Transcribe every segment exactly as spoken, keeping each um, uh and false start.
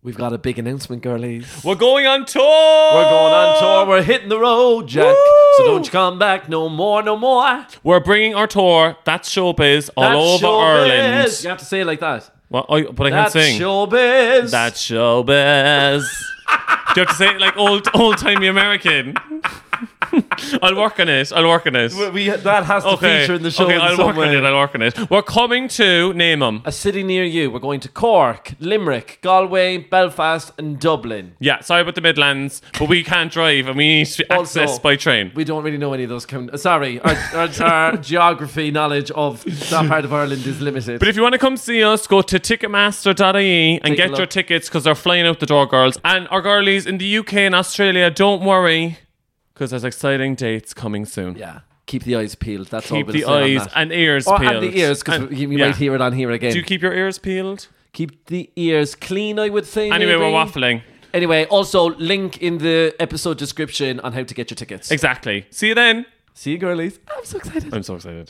We've got a big announcement, girlies. We're going on tour! We're going on tour. We're hitting the road, Jack. Woo! So don't you come back no more, no more. We're bringing our tour, That's Showbiz, all That's over showbiz. Ireland. You have to say it like that. Well, I, but I That's can't sing. Showbiz. That's Showbiz. Do you have to say it like old, old-timey American? I'll work on it. I'll work on it. We, we, that has to okay. feature in the show Okay, in I'll some work way. on it. I'll work on it. We're coming to, name them. A city near you. We're going to Cork, Limerick, Galway, Belfast and Dublin. Yeah, sorry about the Midlands, but we can't drive and we need to Also, access by train. We don't really know any of those. Com- uh, sorry, our, our, our geography knowledge of that part of Ireland is limited. But if you want to come see us, go to ticketmaster dot I E and Take a get look. your tickets because they're flying out the door, girls. And our girlies in the U K and Australia, don't worry because there's exciting dates coming soon. Yeah. Keep the eyes peeled. That's all Keep we'll the say on eyes that. and ears Or, peeled. and the ears, because And- you, you yeah. might hear it on here again. Do you keep your ears peeled? Keep the ears clean, I would say. Anyway, maybe. we're waffling. Anyway, also link in the episode description on how to get your tickets. Exactly. See you then. See you, girlies. I'm so excited. I'm so excited.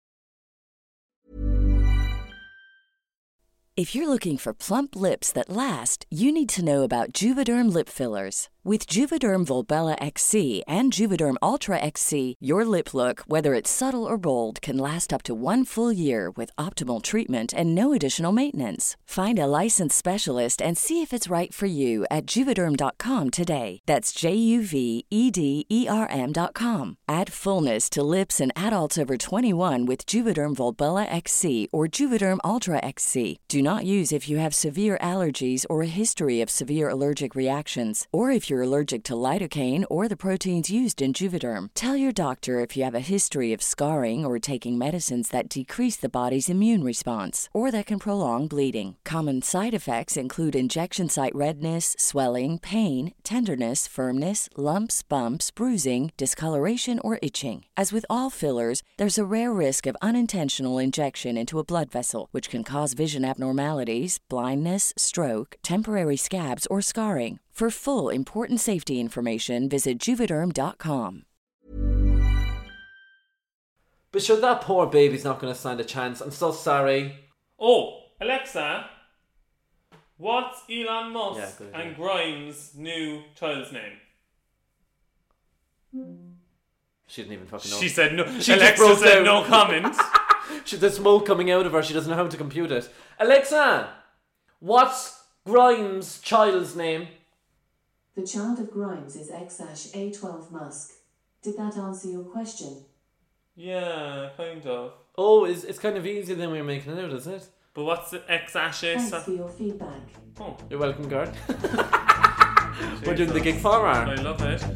If you're looking for plump lips that last, you need to know about Juvederm lip fillers. With Juvederm Volbella X C and Juvederm Ultra X C, your lip look, whether it's subtle or bold, can last up to one full year with optimal treatment and no additional maintenance. Find a licensed specialist and see if it's right for you at juvederm dot com today. That's J U V E D E R M dot com. Add fullness to lips in adults over twenty-one with Juvederm Volbella X C or Juvederm Ultra X C. Do not use if you have severe allergies or a history of severe allergic reactions, or if you're allergic to lidocaine or the proteins used in Juvederm. Tell your doctor if you have a history of scarring or taking medicines that decrease the body's immune response or that can prolong bleeding. Common side effects include injection site redness, swelling, pain, tenderness, firmness, lumps, bumps, bruising, discoloration, or itching. As with all fillers, there's a rare risk of unintentional injection into a blood vessel, which can cause vision abnormalities, blindness, stroke, temporary scabs, or scarring. For full, important safety information, visit juvederm dot com. But sure, that poor baby's not going to stand a chance. I'm so sorry. Oh, Alexa, what's Elon Musk Yeah, good, and yeah. Grimes' new child's name? She didn't even fucking know. She said no. She just Alexa broke said down. no comment. She, the smoke coming out of her. She doesn't know how to compute it. Alexa, what's Grimes' child's name? The child of Grimes is X A twelve Musk. Did that answer your question? Yeah, kind of. Oh, it's, it's kind of easier than we were making it out, isn't it? But what's the X-ash is? Thanks for your feedback. Oh, You're welcome, girl. We're doing the gig for her. I love it.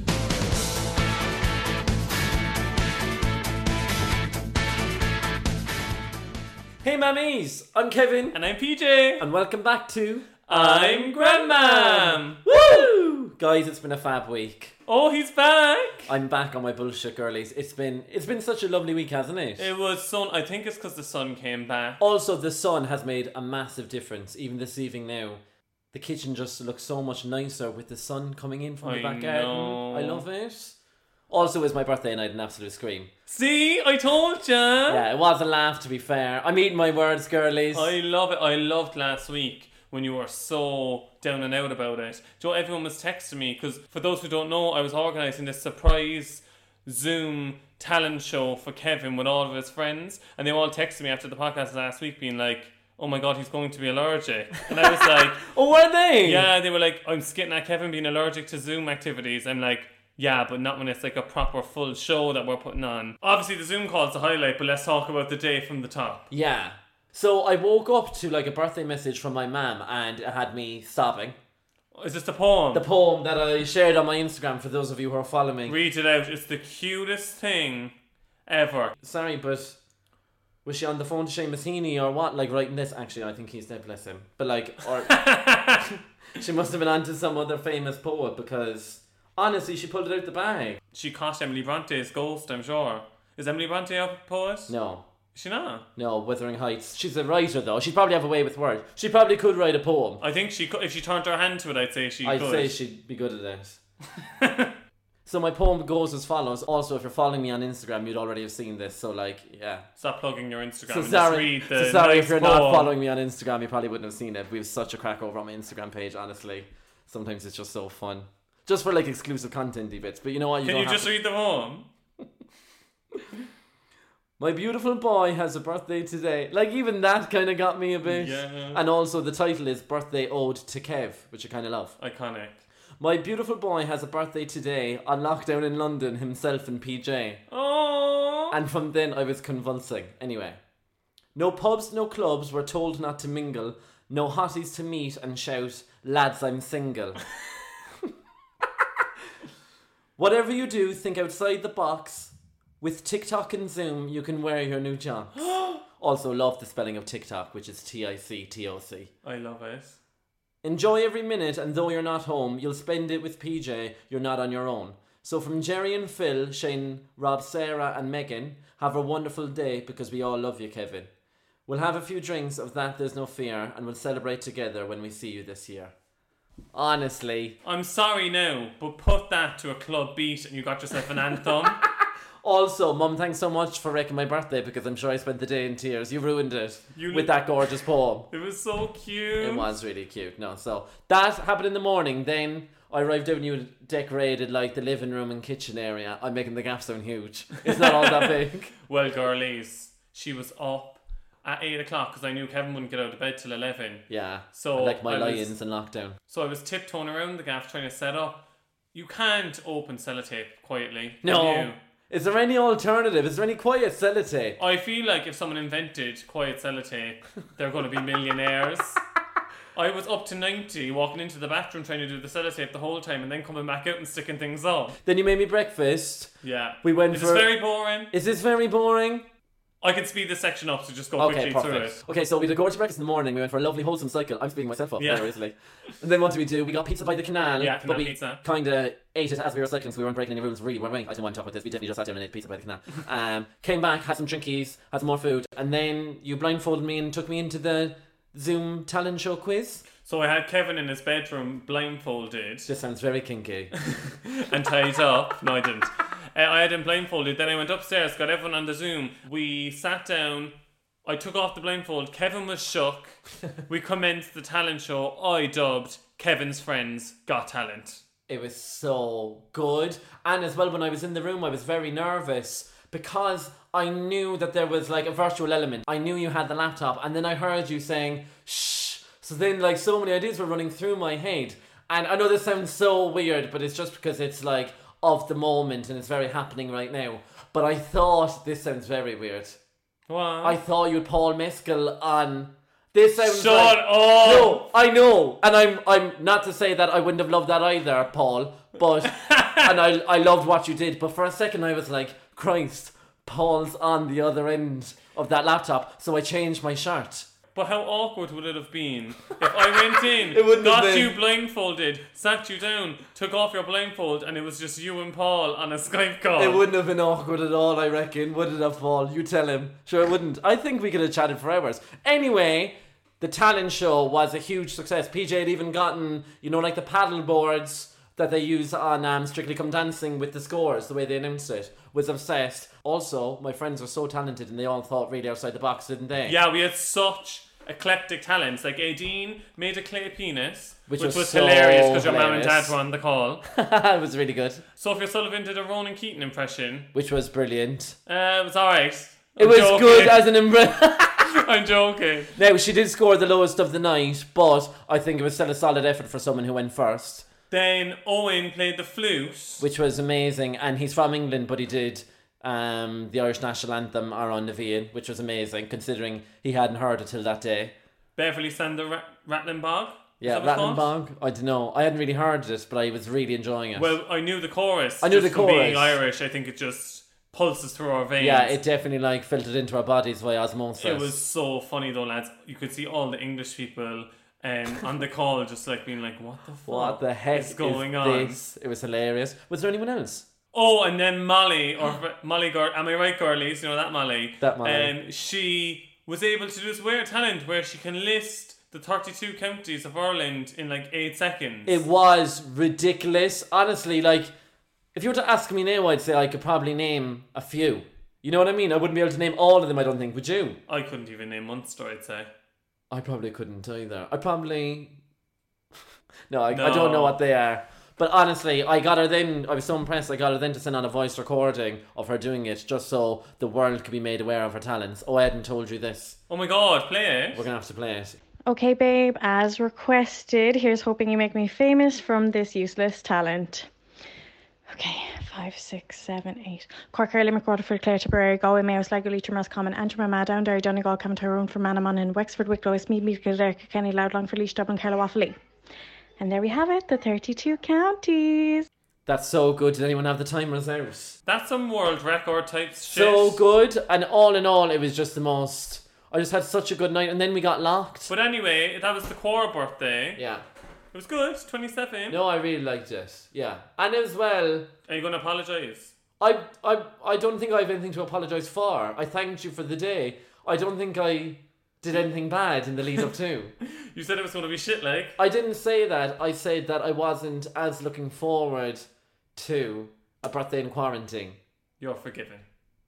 Hey, mammies. I'm Kevin. And I'm P J. And welcome back to... I'm Grandmam. Woo! Guys, it's been a fab week. Oh, he's back. I'm back on my bullshit, girlies. It's been it's been such a lovely week, hasn't it? It was sun. I think it's because the sun came back. Also, the sun has made a massive difference. Even this evening now, the kitchen just looks so much nicer with the sun coming in from the I back garden. know. I love it. Also, it was my birthday and I had an absolute scream. See, I told ya. Yeah, it was a laugh, to be fair. I'm eating my words, girlies. I love it. I loved last week when you were so down and out about it. Do you know, everyone was texting me because for those who don't know, I was organising this surprise Zoom talent show for Kevin with all of his friends, and they all texted me after the podcast last week being like, oh my god, he's going to be allergic. And I was like, Oh, were they? yeah, they were like, I'm skitting at Kevin being allergic to Zoom activities. I'm like, yeah, but not when it's like a proper full show that we're putting on. Obviously the Zoom call's the highlight, but let's talk about the day from the top. Yeah. So I woke up to like a birthday message from my mum and it had me sobbing. Is this the poem? The poem that I shared on my Instagram for those of you who are following me. Read it out. It's the cutest thing ever. Sorry, but was she on the phone to Seamus Heaney or what? Like writing this? Actually, I think he's dead, bless him. But like, or she must have been onto some other famous poet because honestly, she pulled it out the bag. She caught Emily Bronte's ghost, I'm sure. Is Emily Bronte a poet? No. Is she not? No, Wuthering Heights. She's a writer though. She'd probably have a way with words. She probably could write a poem. I think she could, if she turned her hand to it, I'd say she I'd could. say she'd be good at it. So my poem goes as follows. Also, if you're following me on Instagram, you'd already have seen this. So like, yeah. Stop plugging your Instagram So and sorry, just read the so sorry nice if you're poem. not following me on Instagram, you probably wouldn't have seen it. We have such a crack over on my Instagram page, honestly. Sometimes it's just so fun. Just for like exclusive content-y bits. But you know what? You Can don't you have just to. read the poem? My beautiful boy has a birthday today. Like, even that kind of got me a bit. Yeah. And also the title is Birthday Ode to Kev, which I kind of love. Iconic. My beautiful boy has a birthday today on lockdown in London, himself and P J. Oh. And from then I was convulsing. Anyway. No pubs, no clubs, we're told not to mingle. No hotties to meet and shout, lads, I'm single. Whatever you do, think outside the box. With TikTok and Zoom, you can wear your new jocks. Also love the spelling of TikTok, which is T I C T O C. I love it. Enjoy every minute, and though you're not home, you'll spend it with P J, you're not on your own. So from Jerry and Phil, Shane, Rob, Sarah and Megan, have a wonderful day because we all love you, Kevin. We'll have a few drinks, of that there's no fear, and we'll celebrate together when we see you this year. Honestly. I'm sorry now, but put that to a club beat and you got yourself an anthem. Also, Mum, thanks so much for wrecking my birthday because I'm sure I spent the day in tears. You ruined it You with that gorgeous poem. It was so cute. It was really cute. No, so that happened in the morning. Then I arrived out and you had decorated like the living room and kitchen area. I'm making the gaff sound huge. It's not all that big. Well, girlies, she was up at eight o'clock because I knew Kevin wouldn't get out of bed till eleven. Yeah. So like my I was- lions in lockdown. So I was tiptoeing around the gaff trying to set up. You can't open sellotape quietly. can No. you? Is there any alternative? Is there any quiet sellotape? I feel like if someone invented quiet sellotape, they're going to be millionaires. I was up to ninety walking into the bathroom trying to do the sellotape the whole time and then coming back out and sticking things up. Then you made me breakfast. Yeah. We went It's for. very boring. Is this very boring? I can speed this section up, so just go Okay, quickly through perfect. it. Okay, so we did a gorgeous breakfast in the morning. We went for a lovely wholesome cycle. I'm speaking myself up Yeah. there, easily. And then what did we do? We got pizza by the canal. Yeah, but canal we pizza. kind of ate it as we were cycling, so we weren't breaking any rules. Really, were we? I didn't want to talk about this. We definitely just sat down and ate pizza by the canal. um, came back, had some drinkies, had some more food, and then you blindfolded me and took me into the Zoom talent show quiz. So I had Kevin in his bedroom blindfolded This sounds very kinky. and tied up. No, I didn't. Uh, I had him blindfolded. Then I went upstairs, got everyone on the Zoom. We sat down. I took off the blindfold. Kevin was shook. We commenced the talent show. I dubbed Kevin's Friends Got Talent. It was so good. And as well, when I was in the room, I was very nervous because I knew that there was like a virtual element. I knew you had the laptop, and then I heard you saying, shh. So then like so many ideas were running through my head. And I know this sounds so weird, but it's just because it's like of the moment and it's very happening right now. But I thought, this sounds very weird. What? I thought you'd Paul Mescal on. This sounds Shut like, up! No, I know, and I'm I'm not to say that I wouldn't have loved that either, Paul. But and I I loved what you did. But for a second, I was like, Christ, Paul's on the other end of that laptop. So I changed my shirt. But how awkward would it have been if I went in, It wouldn't got have been. you blindfolded, sat you down, took off your blindfold, and it was just you and Paul on a Skype call? It wouldn't have been awkward at all, I reckon. Would it have, Paul? You tell him. Sure, it wouldn't. I think we could have chatted for hours. Anyway, the talent show was a huge success. P J had even gotten, you know, like the paddle boards that they use on um, Strictly Come Dancing with the scores, the way they announced it, was obsessed. Also, my friends were so talented and they all thought really outside the box, didn't they? Yeah, we had such eclectic talents. Like Aideen made a clay penis, Which which, was was, so hilarious because your mum and hilarious. dad were on the call. It was really good. Sophia Sullivan did a Ronan Keaton impression. Which was brilliant. Uh, it was alright. It was good as an impression. I'm joking. Now, she did score the lowest of the night, but I think it was still a solid effort for someone who went first. Then Owen played the flute. Which was amazing, and he's from England, but he did um, the Irish national anthem Aran Navian, which was amazing, considering he hadn't heard it till that day. Beverly Sander Ra- Rattlenbog. Yeah, Is that what it's called? Rattenbog. I don't know. I hadn't really heard it, but I was really enjoying it. Well, I knew the chorus. I knew just the from being chorus. Irish, I think it just pulses through our veins. yeah, it definitely like filtered into our bodies via osmosis. It was so funny though, lads. You could see all the English people um, on the call just like being like, what the fuck What the heck is going is on? this? It was hilarious. Was there anyone else? Oh, and then Molly, or Molly, Gir- am I right, girlies? You know that Molly? That Molly. Um, she was able to do this weird talent where she can list the thirty-two counties of Ireland in like eight seconds. It was ridiculous. Honestly, like, If you were to ask me now, I'd say I could probably name a few. You know what I mean? I wouldn't be able to name all of them, I don't think. Would you? I couldn't even name Munster, I'd say. I probably couldn't either. I probably... no, I, No. I don't know what they are. But honestly, I got her then, I was so impressed, I got her then to send on a voice recording of her doing it, just so the world could be made aware of her talents. Oh, I hadn't told you this. Oh my god, play it. We're going to have to play it. Okay, babe, as requested, here's hoping you make me famous from this useless talent. Okay, five, six, seven, eight. Cork, Early, McWaterford, Clare, Tipperary, Galway, Mayo, Sligo, Leitrim, Roscommon, Antrim, Armagh, Downderry, Donegal, Common Tyrone, Fermanagh, and Wexford, Wicklow, Westmeath, Meath, Kildare, Kilkenny, Loud, Longford, Laois, Dublin, Carlow, Offaly. And there we have it, the thirty-two counties. That's so good. Did anyone have the timers out? That's some world record type shit. So good. And all in all, it was just the most... I just had such a good night. And then we got locked. But anyway, that was the core birthday. Yeah. It was good, twenty-seven. No, I really liked it. Yeah. And as well... Are you going to apologise? I, I, I don't think I have anything to apologise for. I thanked you for the day. I don't think I did anything bad in the lead up to. You said it was going to be shit, like. I didn't say that. I said that I wasn't as looking forward to a birthday in quarantine. You're forgiven.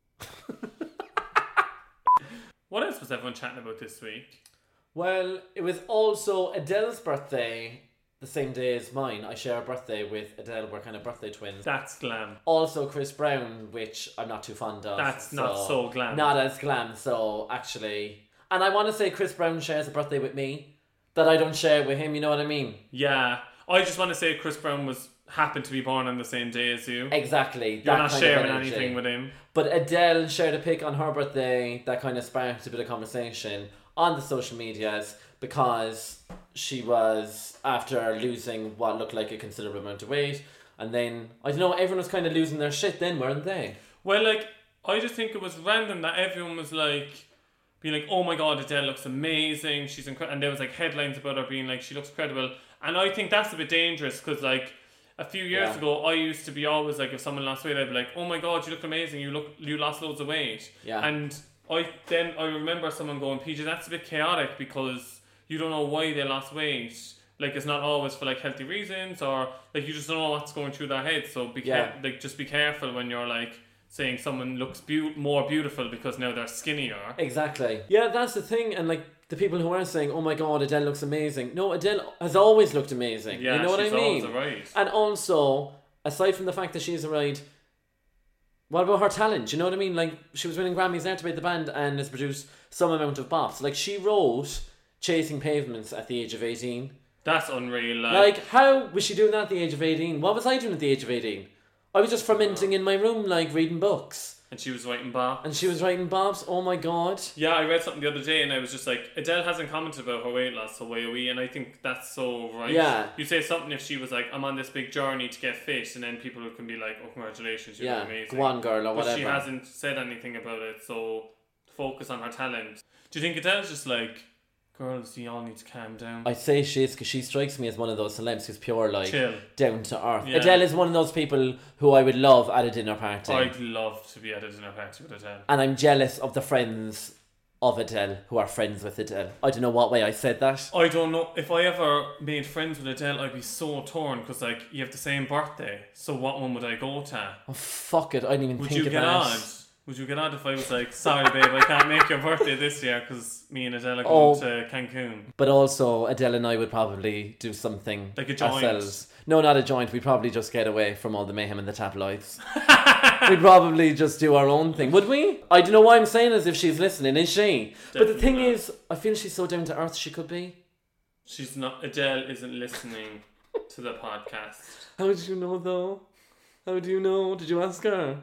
What else was everyone chatting about this week? Well, it was also Adele's birthday the same day as mine. I share a birthday with Adele. We're kind of birthday twins. That's glam. Also Chris Brown, which I'm not too fond of. That's not so glam. Not as glam, so actually... And I want to say Chris Brown shares a birthday with me that I don't share with him, you know what I mean? Yeah. I just want to say Chris Brown was happened to be born on the same day as you. Exactly. You're that not kind of sharing energy. anything with him. But Adele shared a pic on her birthday that kind of sparked a bit of conversation on the social medias because she was after losing what looked like a considerable amount of weight, and then I don't know, everyone was kind of losing their shit then, weren't they? Well, like, I just think it was random that everyone was like being like, oh my god, Adele looks amazing, she's incredible, and there was like headlines about her being like, she looks credible. And I think that's a bit dangerous because like a few years Yeah. ago I used to be always like, if someone lost weight, I'd be like, oh my god, you look amazing, you look you lost loads of weight. Yeah. And I then I remember someone going, P J, that's a bit chaotic because you don't know why they lost weight. Like, it's not always for like healthy reasons, or like you just don't know what's going through their head. So be Yeah. care- like just be careful when you're like saying someone looks be- more beautiful because now they're skinnier. Exactly. Yeah, that's the thing. And like the people who are saying, oh my god, Adele looks amazing. No, Adele has always looked amazing. Yeah, you know what I she's mean? always alright. And also, aside from the fact that she's alright, what about her talent? You know what I mean? Like, she was winning Grammys there to be the band and has produced some amount of bops. Like, she wrote Chasing Pavements at the age of eighteen. That's unreal. Like, Like, how was she doing that at the age of eighteen? What was I doing at the age of eighteen? I was just fermenting in my room, like, reading books. and she was writing bop. And she was writing bops. Oh my god. Yeah, I read something the other day and I was just like, Adele hasn't commented about her weight loss, so why are we? And I think that's so right. Yeah. You say something if she was like, I'm on this big journey to get fit, and then people can be like, oh, congratulations, you're Yeah, amazing. go on, girl, or But whatever. she hasn't said anything about it, so focus on her talent. Do you think Adele's just like, girls, you all need to calm down? I'd say she is, because she strikes me as one of those celebs who's pure, like, Chill. down to earth. Yeah. Adele is one of those people who I would love at a dinner party. I'd love to be at a dinner party with Adele. And I'm jealous of the friends of Adele who are friends with Adele. I don't know what way I said that. I don't know. If I ever made friends with Adele, I'd be so torn because, like, you have the same birthday. So what one would I go to? Oh, fuck it. I didn't even Would think you of get that. on? Would you get on if I was like, sorry, babe, I can't make your birthday this year because me and Adele are Oh. going to Cancun? But also, Adele and I would probably do something Like a joint? ourselves. No, not a joint. We'd probably just get away from all the mayhem and the tabloids. We'd probably just do our own thing. Would we? I don't know why I'm saying as if she's listening. Is she? but the Definitely thing not. is, I feel she's so down to earth she could be. She's not. Adele isn't listening to the podcast. How did you know, though? How do you know? Did you ask her?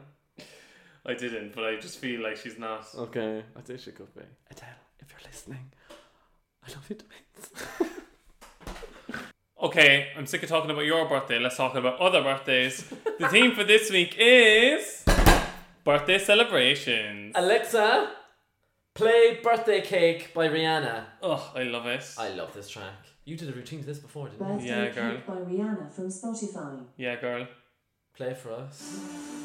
I didn't, but I just feel like she's not. Okay, I think she could be. Adele, if you're listening, I love you to bits. Okay, I'm sick of talking about your birthday. Let's talk about other birthdays. The theme for this week is birthday celebrations. Alexa, play Birthday Cake by Rihanna. Oh, I love it. I love this track. You did a routine to this before, didn't you? Birthday Yeah, girl. Cake by Rihanna from Spotify. Yeah, girl. Play for us.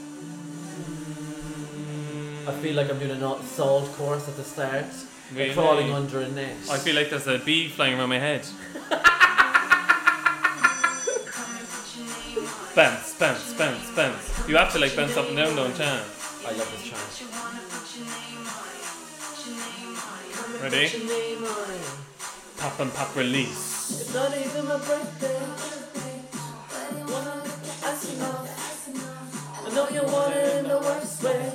I feel like I'm doing an salt course at the start. Really? Like crawling under a net. I feel like there's a bee flying around my head. Bounce, bounce, bounce, bounce. You have to like bounce up and down, don't you? I love this track. Ready? Pop and pop release. It's not even my birthday. I know you want it in the worst way.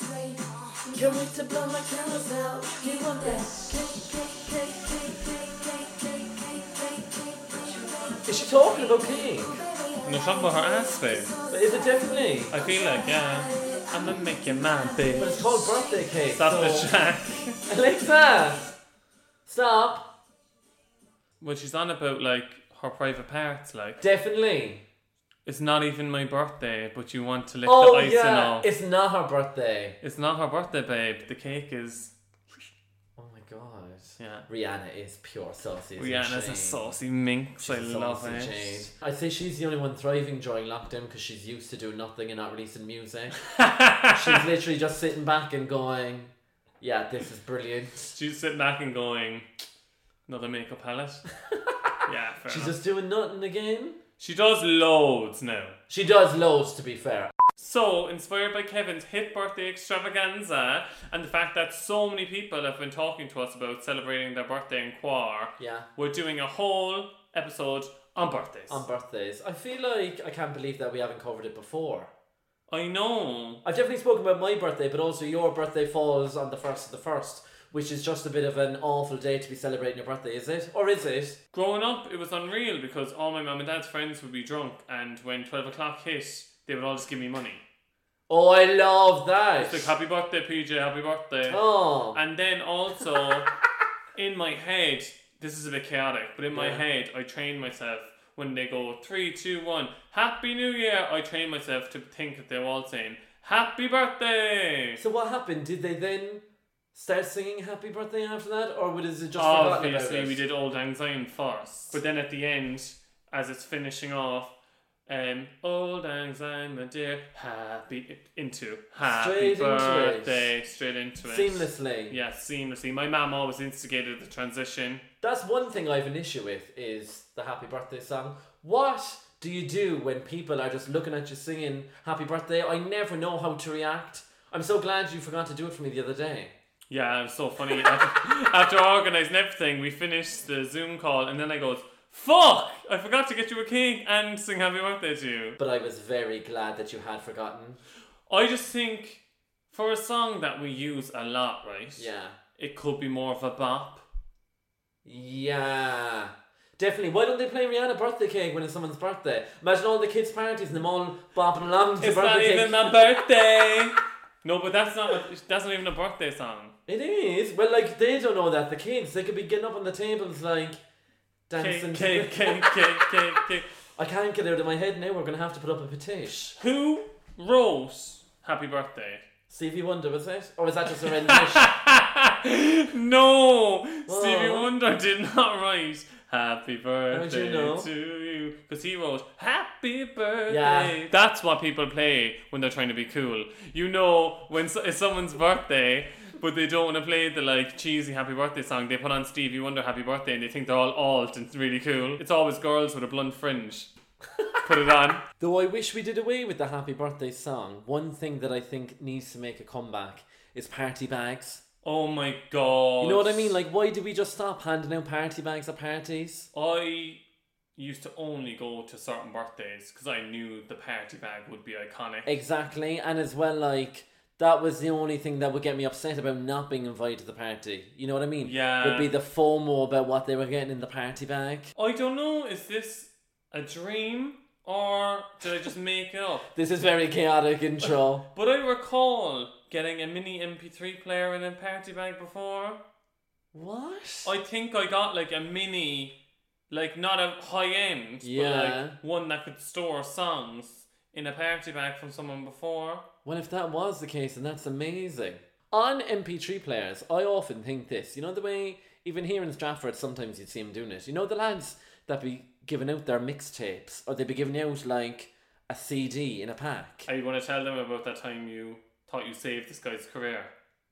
Can't wait to blow my candles out. You want that cake, cake, cake, cake, cake, cake, cake, cake, cake, cake. Is she talking about cake? No, talking about her ass, babe. But is it definitely? I feel like, yeah. I'm gonna make you mad, babe. But it's called birthday cake. Stop so... the track. Alexa! Stop! Well, she's on about, like, her private parts, like. Definitely. It's not even my birthday, but you want to lick Oh, the icing yeah. off. It's not her birthday. It's not her birthday, babe. The cake is... Oh my god. Yeah. Rihanna is pure saucy. Rihanna's a saucy minx. She's I a love saucy it. jade. I'd say she's the only one thriving during lockdown because she's used to doing nothing and not releasing music. She's literally just sitting back and going, yeah, this is brilliant. She's sitting back and going, another makeup palette. Yeah, fair She's enough. just doing nothing again. She does loads now. She does loads, to be fair. So, inspired by Kevin's hit birthday extravaganza and the fact that so many people have been talking to us about celebrating their birthday in Quar, Yeah. we're doing a whole episode on birthdays. On birthdays. I feel like I can't believe that we haven't covered it before. I know. I've definitely spoken about my birthday, but also your birthday falls on the first of the first, which is just a bit of an awful day to be celebrating your birthday, is it? Or is it? Growing up, it was unreal because all my mum and dad's friends would be drunk, and when twelve o'clock hit, they would all just give me money. Oh, I love that. It's like, happy birthday, P J, happy birthday. Oh. And then also, in my head, this is a bit chaotic, but in my Yeah. head, I train myself when they go three, two, one, Happy New Year. I train myself to think that they're all saying, Happy Birthday. So what happened? Did they then start singing Happy Birthday after that? Or was it just forgotten about Obviously, it? we did Old Lang Syne first. But then at the end, as it's finishing off, um, Old Lang Syne, my dear, happy, into Happy Straight into Birthday, straight into it. Seamlessly. Yeah, seamlessly. My mum always instigated the transition. That's one thing I have an issue with, is the Happy Birthday song. What do you do when people are just looking at you singing Happy Birthday? I never know how to react. I'm so glad you forgot to do it for me the other day. Yeah, it was so funny. After, after organising everything, we finished the Zoom call, and then I goes, fuck! I forgot to get you a cake and sing Happy Birthday to you. But I was very glad that you had forgotten. I just think, for a song that we use a lot, right? Yeah. It could be more of a bop. Yeah. Definitely. Why don't they play Rihanna Birthday Cake when it's someone's birthday? Imagine all the kids' parties and them all bopping along to It's birthday not cake. even my birthday! No, but that's not, that's not even a birthday song. It is. Well, like, they don't know that. The kids, they could be getting up on the tables, like, dancing. Cake, cake, cake, cake, cake, cake. I can't get it out of my head now. We're going to have to put up a petition. Who wrote Happy Birthday? Stevie Wonder, was it? Or was that just a rendition? No! Oh. Stevie Wonder did not write Happy Birthday you know? to you. Because he wrote Happy Birthday. Yeah. That's what people play when they're trying to be cool. You know, when so- it's someone's birthday, but they don't want to play the like cheesy Happy Birthday song, they put on Stevie Wonder Happy Birthday and they think they're all alt and it's really cool. It's always girls with a blunt fringe. Put it on. Though I wish we did away with the Happy Birthday song, one thing that I think needs to make a comeback is party bags. Oh my god. You know what I mean? Like, why do we just stop handing out party bags at parties? I used to only go to certain birthdays because I knew the party bag would be iconic. Exactly, and as well, like, that was the only thing that would get me upset about not being invited to the party. You know what I mean? Yeah. Would be the FOMO about what they were getting in the party bag. I don't know, is this a dream or did I just make it up? This is very chaotic intro. But I recall getting a mini M P three player in a party bag before. What? I think I got like a mini, like not a high end, Yeah. but like one that could store songs in a party bag from someone before. Well, if that was the case, then that's amazing. On M P three players, I often think this. You know the way, even here in Stratford, sometimes you'd see them doing it. You know the lads that be giving out their mixtapes, or they'd be giving out like a C D in a pack. Are you going to tell them about that time you thought you saved this guy's career?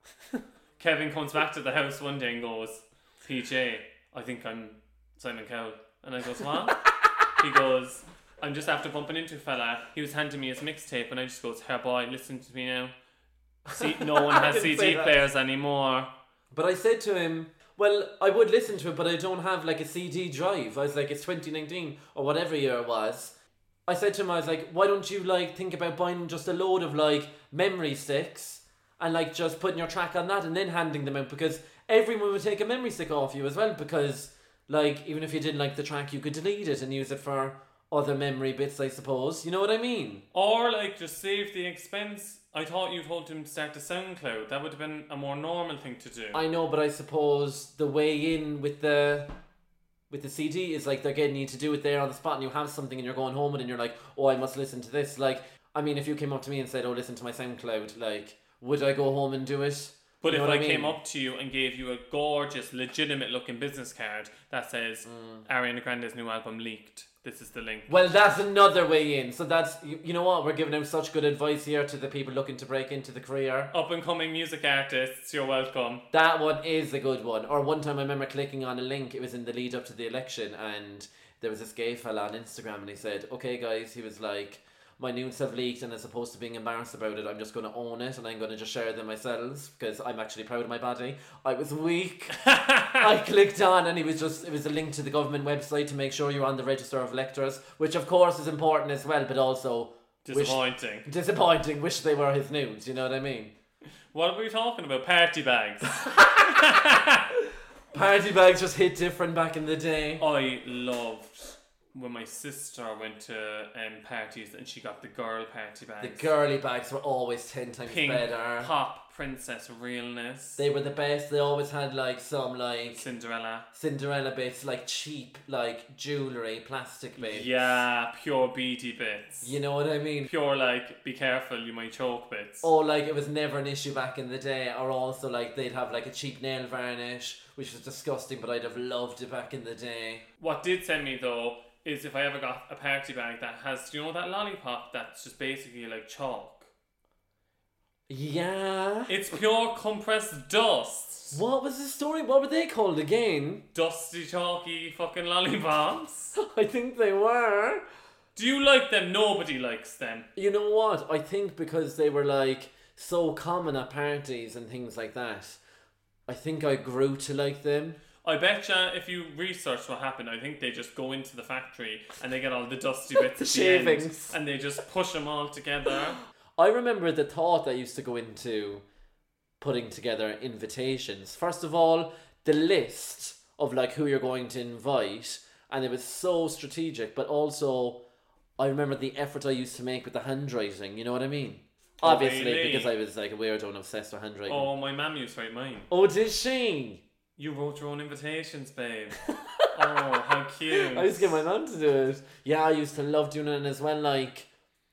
Kevin comes back to the house one day and goes, P J, I think I'm Simon Cowell. And I goes, what? He goes, I'm just after bumping into a fella. He was handing me his mixtape, and I just goes, "Hey boy, listen to me now. See, no one has didn't C say D that. players anymore." But I said to him, well, I would listen to it, but I don't have like a C D drive. I was like, it's twenty nineteen or whatever year it was. I said to him, I was like, why don't you like think about buying just a load of like memory sticks and like just putting your track on that and then handing them out, because everyone would take a memory stick off you as well, because like even if you didn't like the track, you could delete it and use it for other memory bits, I suppose. You know what I mean? Or like just save the expense. I thought you told him to start the SoundCloud. That would have been a more normal thing to do. I know, but I suppose the way in with the with the C D is like they're getting you to do it there on the spot, and you have something and you're going home with it and you're like, oh, I must listen to this. Like, I mean, if you came up to me and said, oh, listen to my SoundCloud, like, would I go home and do it? But You know if what I, I came mean? up to you and gave you a gorgeous, legitimate looking business card that says Mm. Ariana Grande's new album leaked, this is the link. Well, that's another way in. So that's, you, you know what, we're giving out such good advice here to the people looking to break into the career. Up and coming music artists, you're welcome. That one is a good one. Or one time I remember clicking on a link, it was in the lead up to the election, and there was this gay fella on Instagram, and he said, okay guys, he was like, my nudes have leaked, and as opposed to being embarrassed about it, I'm just going to own it, and I'm going to just share them myself, because I'm actually proud of my body. I was weak. I clicked on, and he was just, it was a link to the government website to make sure you're on the register of electors, which of course is important as well, but also Disappointing. Wish, disappointing. Wish they were his nudes, you know what I mean? What are we talking about? Party bags. Party bags just hit different back in the day. I loved when my sister went to um, parties and she got the girl party bags. The girly bags were always ten times Pink, better. pop, princess realness. They were the best. They always had like some like Cinderella. Cinderella bits, like cheap like jewellery, plastic bits. Yeah, pure beady bits. You know what I mean? Pure like, be careful, you might choke bits. Or like it was never an issue back in the day. Or also like they'd have like a cheap nail varnish, which was disgusting, but I'd have loved it back in the day. What did send me though is if I ever got a party bag that has, do you know that lollipop that's just basically like chalk? Yeah. It's pure compressed dust. What was the story? What were they called again? Dusty, chalky fucking lollipops. I think they were. Do you like them? Nobody likes them. You know what? I think because they were like so common at parties and things like that, I think I grew to like them. I betcha if you research what happened, I think they just go into the factory and they get all the dusty bits The at shavings. the end and they just push them all together. I remember the thought that used to go into putting together invitations. First of all, the list of like who you're going to invite, and it was so strategic, but also I remember the effort I used to make with the handwriting, you know what I mean? Oh, Obviously, really? because I was like a weirdo and obsessed with handwriting. Oh, my mum used to write mine. Oh, did she? You wrote your own invitations, babe. Oh, how cute. I used to get my mum to do it. Yeah, I used to love doing it, and as well, like,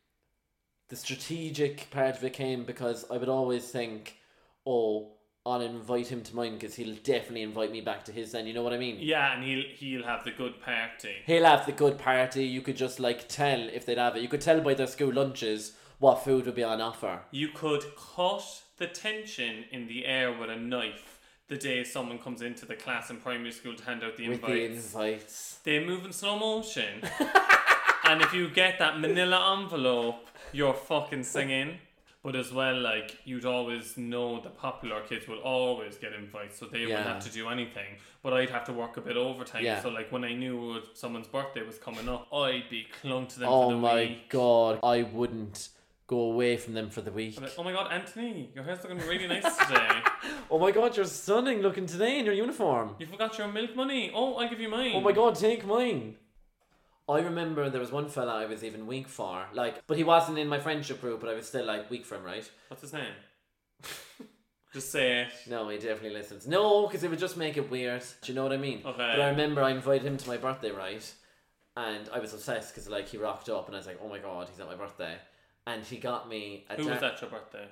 the strategic part of it came because I would always think, oh, I'll invite him to mine because he'll definitely invite me back to his then, you know what I mean? Yeah, and he'll he'll have the good party. He'll have the good party. You could just, like, tell if they'd have it. You could tell by their school lunches what food would be on offer. You could cut the tension in the air with a knife the day someone comes into the class in primary school to hand out the With invites. the invites. They move in slow motion. And if you get that manila envelope, you're fucking singing. But as well, like, you'd always know the popular kids will always get invites, so they Yeah. wouldn't have to do anything. But I'd have to work a bit overtime. Yeah. So, like, when I knew someone's birthday was coming up, I'd be clung to them Oh for the my week. god, I wouldn't go away from them for the week. I'd be like, oh my god, Anthony, your hair's looking really nice today. Oh my god, you're stunning looking today in your uniform. You forgot your milk money. Oh, I'll give you mine. Oh my god, take mine. I remember there was one fella I was even weak for, like, but he wasn't in my friendship group, but I was still like weak for him, right? What's his name? Just say it. No, he definitely listens. No, because it would just make it weird. Do you know what I mean? Okay. But I remember I invited him to my birthday, right? And I was obsessed because like he rocked up, and I was like, oh my god, he's at my birthday, and he got me. A Who Dar- was at your birthday?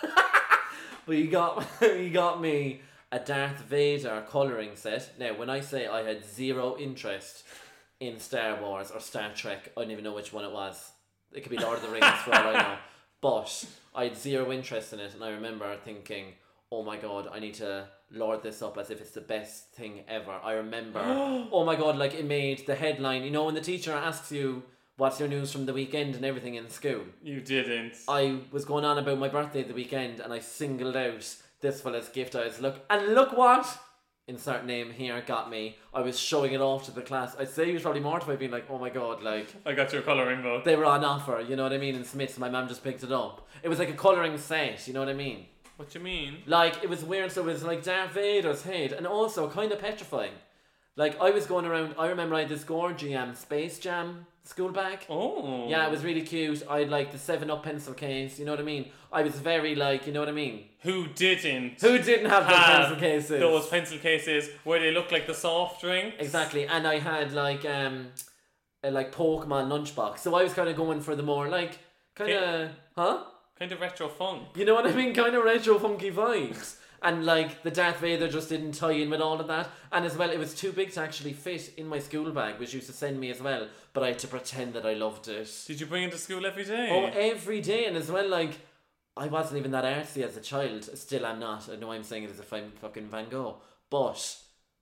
But he got he got me a Darth Vader colouring set. Now, when I say I had zero interest in Star Wars or Star Trek, I don't even know which one it was. It could be Lord of the Rings for all I know. But I had zero interest in it, and I remember thinking, oh my god, I need to lord this up as if it's the best thing ever. I remember, oh my god, like it made the headline. You know, when the teacher asks you what's your news from the weekend and everything in school. You didn't. I was going on about my birthday the weekend and I singled out this fella's gift. I was look and look what insert name here got me. I was showing it off to the class. I'd say he was probably mortified, being like, oh my god, like I got your colouring book. they were on offer, you know what I mean, in Smith's. My mum just picked it up. It was like a colouring set, you know what I mean. What do you mean? Like, it was weird, so it was like Darth Vader's head, and also kind of petrifying. Like, I was going around, I remember I had this gorgy um, Space Jam school bag. Oh. Yeah, it was really cute. I had like the seven up pencil case, you know what I mean? I was very like, you know what I mean? Who didn't? Who didn't have those have pencil cases? Those pencil cases where they look like the soft drinks. Exactly, and I had like, um, a like Pokemon lunchbox, so I was kind of going for the more like, kind of, huh? Kind of retro funk. You know what I mean? Kind of retro funky vibes. And like the Darth Vader just didn't tie in with all of that. And as well, it was too big to actually fit in my school bag, which used to send me as well. But I had to pretend that I loved it. Did you bring it to school every day? Oh, every day. And as well, like, I wasn't even that artsy as a child. Still am not. I know I'm saying it as if I'm fucking Van Gogh. But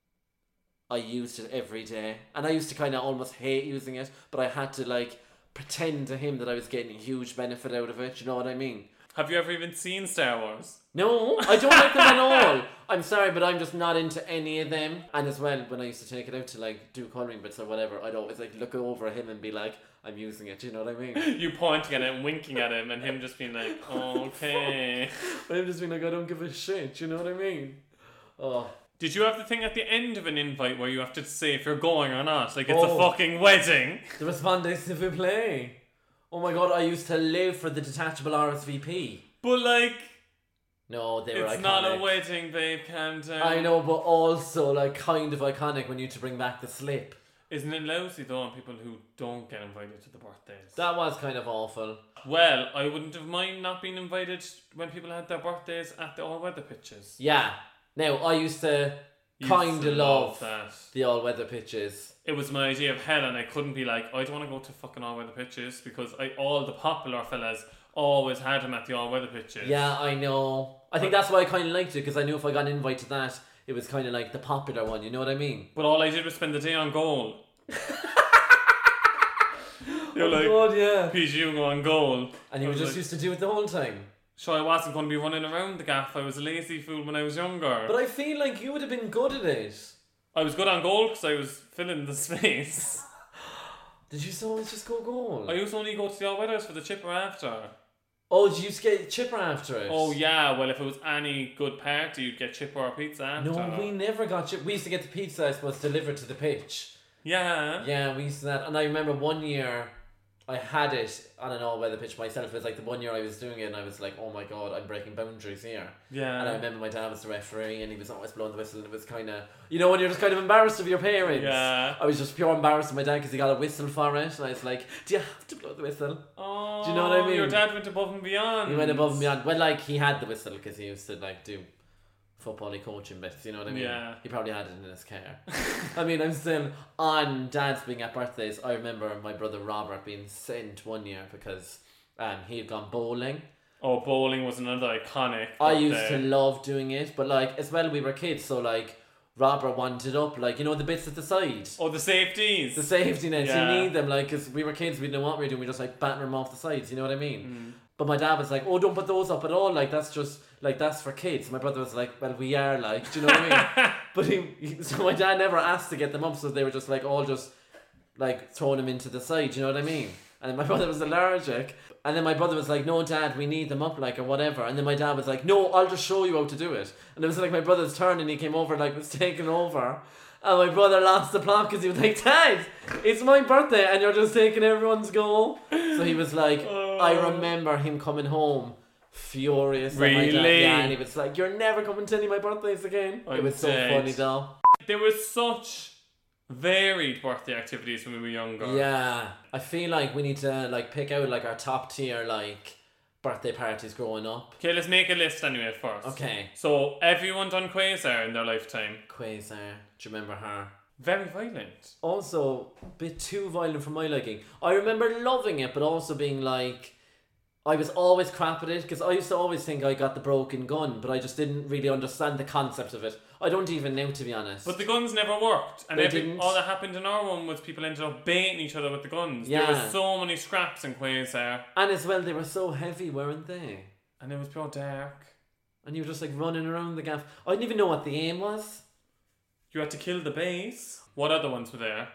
I used it every day. And I used to kind of almost hate using it. But I had to like pretend to him that I was getting a huge benefit out of it. You know what I mean? Have you ever even seen Star Wars? No, I don't like them at all. I'm sorry, but I'm just not into any of them. And as well, when I used to take it out to like do colouring bits or whatever, I'd always like look over him and be like, I'm using it, you know what I mean? You pointing at him, winking at him, and him just being like, okay. I'm just being like, I don't give a shit, you know what I mean? Oh. Did you have the thing at the end of an invite where you have to say if you're going or not? Like it's Oh. a fucking wedding. The Responde s'il vous plaît. Oh my god, I used to live for the detachable R S V P. But like, No, they were it's iconic. not a wedding, babe, calm down. I know, but also like kind of iconic when you had to bring back the slip. Isn't it lousy though on people who don't get invited to the birthdays? That was kind of awful. Well, I wouldn't have mind not being invited when people had their birthdays at the all-weather pitches. Yeah. Now, I used to Used kind to of love that. the all-weather pitches. It was my idea of hell, and I couldn't be like, I don't want to go to fucking all-weather pitches because I all the popular fellas always had him at the all-weather pitches. Yeah, I know. I think that's why I kind of liked it, because I knew if I got an invite to that, it was kind of like the popular one, you know what I mean? But all I did was spend the day on goal. You're Oh like, God, yeah. P G U go on goal. And you I were was just like, used to do it the whole time. So I wasn't going to be running around the gaff. I was a lazy fool when I was younger. But I feel like you would have been good at it. I was good on goal because I was filling the space. Did you always just go goal? I used to only go to the all-weathers for the chipper after. Oh, did you just get chipper after it? Oh yeah, well if it was any good party you'd get chipper or pizza after. No, we never got chipper. We used to get the pizza, I suppose, delivered to the pitch. Yeah. Yeah, we used to that. And I remember one year I had it on an all-weather pitch myself. It was like the one year I was doing it and I was like, oh my god, I'm breaking boundaries here. Yeah. And I remember my dad was the referee and he was always blowing the whistle, and it was kind of, you know, when you're just kind of embarrassed of your parents. Yeah. I was just pure embarrassed of my dad because he got a whistle for it, and I was like, do you have to blow the whistle? Oh, Do you know what I mean? Your dad went above and beyond. He went above and beyond. Well, like, he had the whistle because he used to like do football-y coaching bits, you know what I mean? Yeah. He probably had it in his car. I mean, I'm still on Dad's being at birthdays. I remember my brother Robert being sent one year because um he had gone bowling. Oh, bowling was another iconic. I used birthday. to love doing it, but like as well we were kids, so like Robert wanted up, like, you know, the bits at the side. Oh, the safeties. The safety nets, Yeah. you need them, like, because we were kids, we didn't know what we were doing, we just like battering them off the sides, you know what I mean? Mm. But my dad was like, oh, don't put those up at all, like, that's just, like, that's for kids. My brother was like, well, we are, like, do you know what I mean? But he, he, so my dad never asked to get them up, so they were just like, all just, like, throwing them into the side, you know what I mean? And then my brother was allergic, and then my brother was like, no, Dad, we need them up, like, or whatever. And then my dad was like, no, I'll just show you how to do it. And it was like my brother's turn, and he came over, like, was taking over. And my brother lost the plot because he was like, Dad, it's my birthday and you're just taking everyone's goal. So he was like, Oh. I remember him coming home furious. at my dad. Really? Yeah, and he was like, you're never coming to any of my birthdays again. I'm it was so dead. funny though. There was such varied birthday activities when we were younger. Yeah, I feel like we need to like pick out like our top tier like birthday parties growing up. Okay, let's make a list anyway first. Okay. So everyone done Quasar in their lifetime. Quasar, do you remember her? Very violent. Also, a bit too violent for my liking. I remember loving it, but also being like, I was always crap at it because I used to always think I got the broken gun, but I just didn't really understand the concept of it. I don't even know, to be honest. But the guns never worked. And They every, didn't. all that happened in our one was people ended up baiting each other with the guns. Yeah. There were so many scraps in Quasar. And as well, they were so heavy, weren't they? And it was pure dark. And you were just like running around the gaff. I didn't even know what the aim was. You had to kill the base. What other ones were there?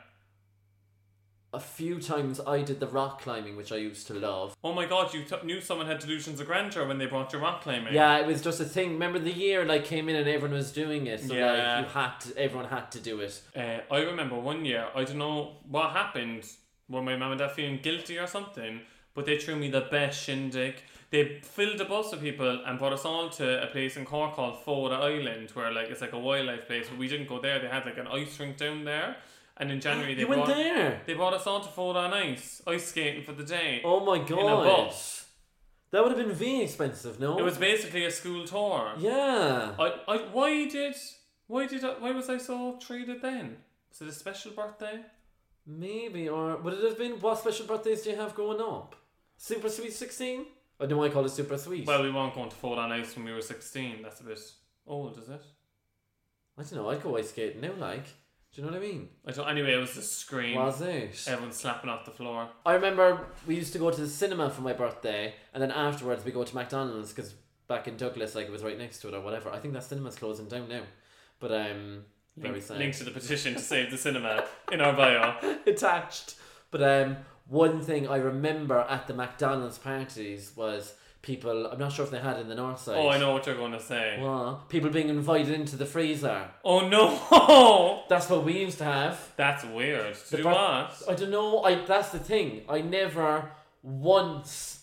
A few times I did the rock climbing, which I used to love. Oh my god, you t- knew someone had delusions of grandeur when they brought you rock climbing. Yeah, it was just a thing. Remember the year like came in and everyone was doing it, so Yeah. like you had to, everyone had to do it. Uh, I remember one year, I don't know what happened, were my mum and dad feeling guilty or something, but they threw me the best shindig. They filled a bus of people and brought us all to a place in Cork called Fora Island, where like it's like a wildlife place, but we didn't go there. They had like an ice rink down there, and in January they You brought went there? they brought us all to Fora on ice, ice skating for the day. Oh my god! In a bus. That would have been very expensive, no? It was basically a school tour. Yeah. I, I, why did, why did, I, why was I so treated then? Was it a special birthday? Maybe, or would it have been? What special birthdays do you have growing up? Super Sweet sixteen? I know I call it Super Sweet. Well, we weren't going to Ford on Ice when we were sixteen. That's a bit old, is it? I don't know. I'd go ice skating now, like. Do you know what I mean? I don't. Anyway, it was the scream. Was it? Everyone slapping off the floor. I remember we used to go to the cinema for my birthday, and then afterwards we go to McDonald's because back in Douglas, like it was right next to it or whatever. I think that cinema's closing down now, but um, very Link, sad. link to the petition to save the cinema in our bio. Attached. But um, one thing I remember at the McDonald's parties was people. I'm not sure if they had it in the north side. Oh, I know what you're going to say. What? People being invited into the freezer. Oh no! That's what we used to have. That's weird. To The do bir- what? I don't know. I that's the thing. I never once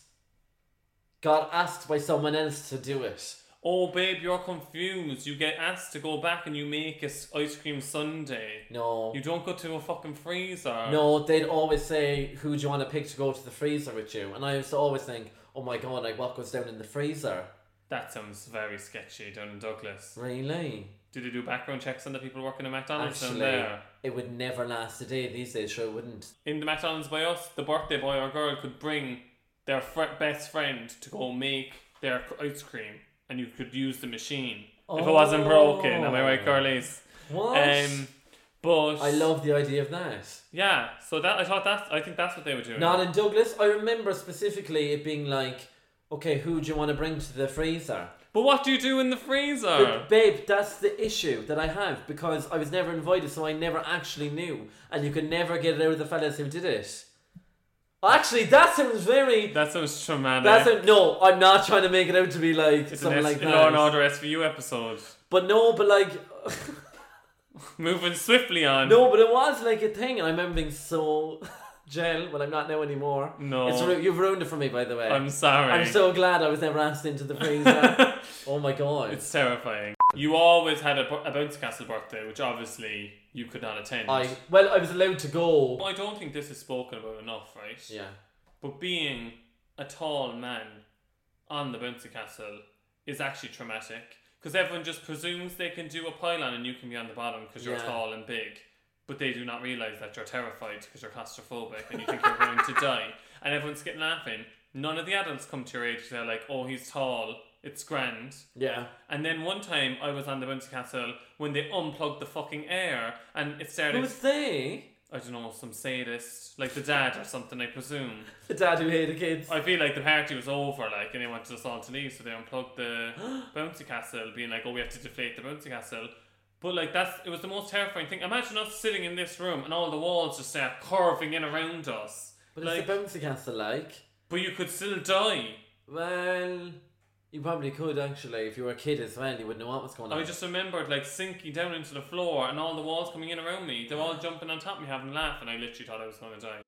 got asked by someone else to do it. Oh, babe, you're confused. You get asked to go back and you make a s- ice cream sundae. No. You don't go to a fucking freezer. No, they'd always say, who do you want to pick to go to the freezer with you? And I used to always think, oh my god, like what goes down in the freezer? That sounds very sketchy down in Douglas. Really? Do they do background checks on the people working at McDonald's down Actually, there? it would never last a day these days, sure it wouldn't. In the McDonald's by us, the birthday boy or girl could bring their fr- best friend to go make their ice cream, and you could use the machine if it wasn't broken. Am I right, girlies? What? Um, but I love the idea of that. yeah. So that I thought that I think that's what they were doing. Not in Douglas. I remember specifically it being like, okay, who do you want to bring to the freezer? But what do you do in the freezer? But babe, that's the issue that I have because I was never invited, so I never actually knew, and you could never get it out of the fellas who did it. Actually, that sounds very. That sounds traumatic. That's a, no. I'm not trying to make it out to be like it's something an S- like a that. Law and Order S V U episode. But no, but like. Moving swiftly on. No, but it was like a thing, and I remember being so gel, but I'm not now anymore. No. It's ru- you've ruined it for me, by the way. I'm sorry. I'm so glad I was never asked into the freezer. Oh my god. It's terrifying. You always had a, bu- a Bouncy Castle birthday, which obviously you could not attend. I well, I was allowed to go. I don't think this is spoken about enough, right? Yeah. But being a tall man on the Bouncy Castle is actually traumatic. Because everyone just presumes they can do a pylon and you can be on the bottom because you're Yeah. tall and big. But they do not realise that you're terrified because you're claustrophobic and you think you're going to die. And everyone's getting laughing. None of the adults come to your age. They're like, oh, he's tall. It's grand. Yeah. And then one time I was on the Bouncy Castle when they unplugged the fucking air and it started... Who's they? I don't know, some sadist. Like the dad or something, I presume. The dad who hated kids. I feel like the party was over, like, and they wanted us all to leave, so they unplugged the bouncy castle, being like, oh, we have to deflate the bouncy castle. But, like, that's, it was the most terrifying thing. Imagine us sitting in this room and all the walls just start curving in around us. But like, it's the bouncy castle like. but you could still die. Well, you probably could actually. If you were a kid as well, you wouldn't know what was going on. I just remembered, like, sinking down into the floor and all the walls coming in around me. They're all jumping on top of me, having a laugh, and I literally thought I was going to die.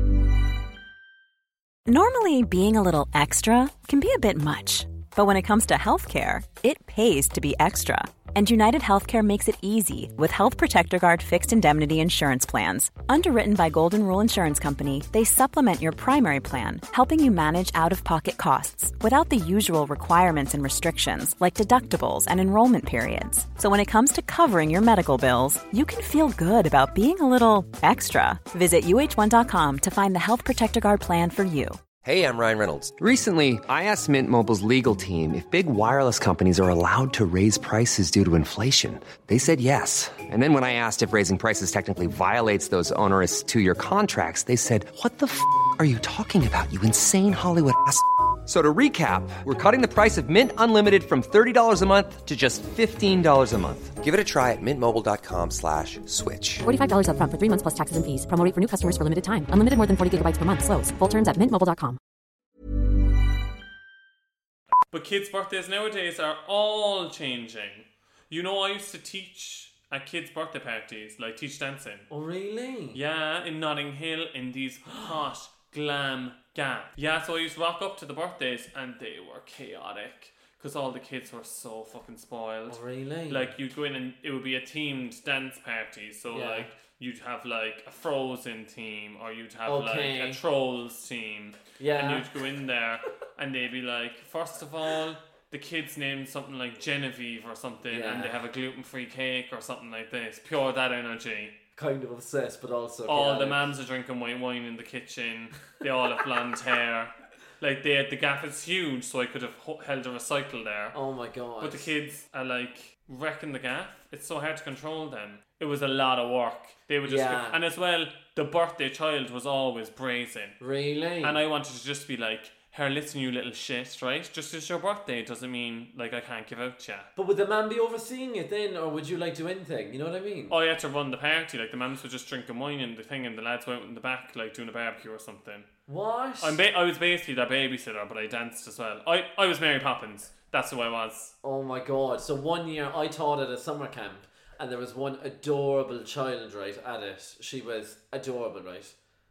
Normally, being a little extra can be a bit much. But when it comes to healthcare, it pays to be extra. And United Healthcare makes it easy with Health Protector Guard fixed indemnity insurance plans. Underwritten by Golden Rule Insurance Company, they supplement your primary plan, helping you manage out-of-pocket costs without the usual requirements and restrictions like deductibles and enrollment periods. So when it comes to covering your medical bills, you can feel good about being a little extra. Visit U H one dot com to find the Health Protector Guard plan for you. Hey, I'm Ryan Reynolds. Recently, I asked Mint Mobile's legal team if big wireless companies are allowed to raise prices due to inflation. They said yes. And then when I asked if raising prices technically violates those onerous two-year contracts, they said, what the f*** are you talking about, you insane Hollywood ass f- So to recap, we're cutting the price of Mint Unlimited from thirty dollars a month to just fifteen dollars a month. Give it a try at mintmobile.com slash switch. forty-five dollars up front for three months plus taxes and fees. Promo rate for new customers for limited time. Unlimited more than forty gigabytes per month. Slows full terms at mint mobile dot com. But kids' birthdays nowadays are all changing. You know, I used to teach at kids' birthday parties, like teach dancing. Oh, really? Yeah, in Notting Hill, in these hot, glam gaps. Yeah, so I used to walk up to the birthdays and they were chaotic. Because all the kids were so fucking spoiled. Oh, really? Like, you'd go in and it would be a themed dance party. So, Yeah. like, you'd have, like, a Frozen team. Or you'd have, Okay. like, a Trolls team. Yeah. And you'd go in there and they'd be like, first of all, the kid's named something like Genevieve or something. Yeah. And they have a gluten-free cake or something like this. Pure that energy. Kind of obsessed, but also All the chaotic. mums are drinking white wine in the kitchen. They all have blonde hair. Like, they had, the gaff is huge, so I could have ho- held a recycle there. Oh my god. But the kids are like wrecking the gaff. It's so hard to control them. It was a lot of work. They would just Yeah. and as well, the birthday child was always brazen. Really? And I wanted to just be like, "Here, listen, you little shit, right? Just 'cause it's your birthday doesn't mean like I can't give out to you." But would the man be overseeing it then, or would you like do anything? You know what I mean? I had to run the party. Like the mums were just drinking wine and the thing, and the lads were out in the back like doing a barbecue or something. What? I'm ba- I was basically their babysitter, but I danced as well. I, I was Mary Poppins. That's who I was. Oh my god. So one year I taught at a summer camp and there was one adorable child, right, at it. She was adorable, right?